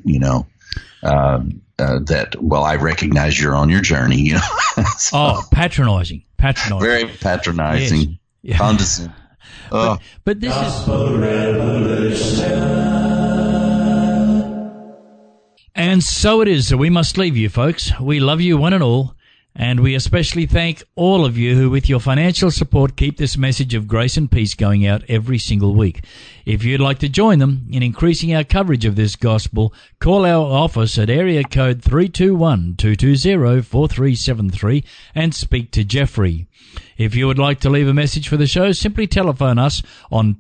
that, well, I recognize you're on your journey, So, patronizing. Very patronizing, yes. Yeah. condescending. But this is... And so it is. So we must leave you, folks. We love you one and all. And we especially thank all of you who, with your financial support, keep this message of grace and peace going out every single week. If you'd like to join them in increasing our coverage of this gospel, call our office at area code 321-220-4373 and speak to Jeffrey. If you would like to leave a message for the show, simply telephone us on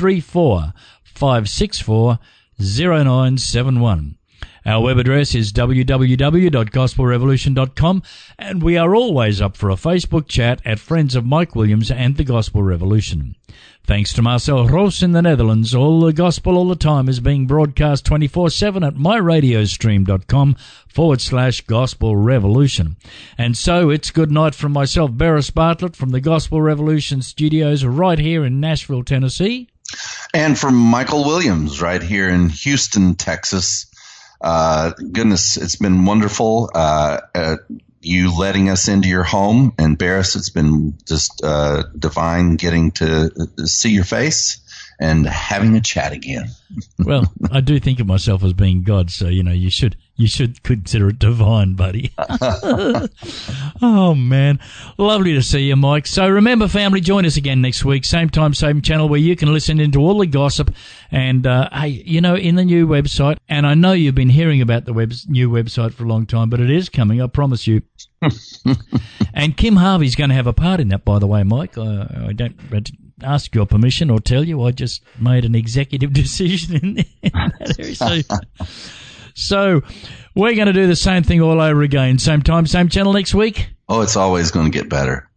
234-564-0971. Our web address is www.gospelrevolution.com, and we are always up for a Facebook chat at Friends of Mike Williams and the Gospel Revolution. Thanks to Marcel Roos in the Netherlands, all the gospel all the time is being broadcast 24/7 at myradiostream.com/Gospel Revolution. And so it's good night from myself, Beres Bartlett, from the Gospel Revolution studios right here in Nashville, Tennessee. And from Michael Williams right here in Houston, Texas. Goodness, it's been wonderful. You letting us into your home, and Beres, it's been just divine getting to see your face and having a chat again. Well, I do think of myself as being God, so you should consider it divine, buddy. Oh man, lovely to see you, Mike. So remember, family, join us again next week, same time, same channel, where you can listen into all the gossip. And hey, in the new website, and I know you've been hearing about the new website for a long time, but it is coming, I promise you. And Kim Harvey's going to have a part in that, by the way, Mike. I don't ask your permission or tell you. I just made an executive decision in that area. So we're going to do the same thing all over again. Same time, same channel next week. Oh, it's always going to get better.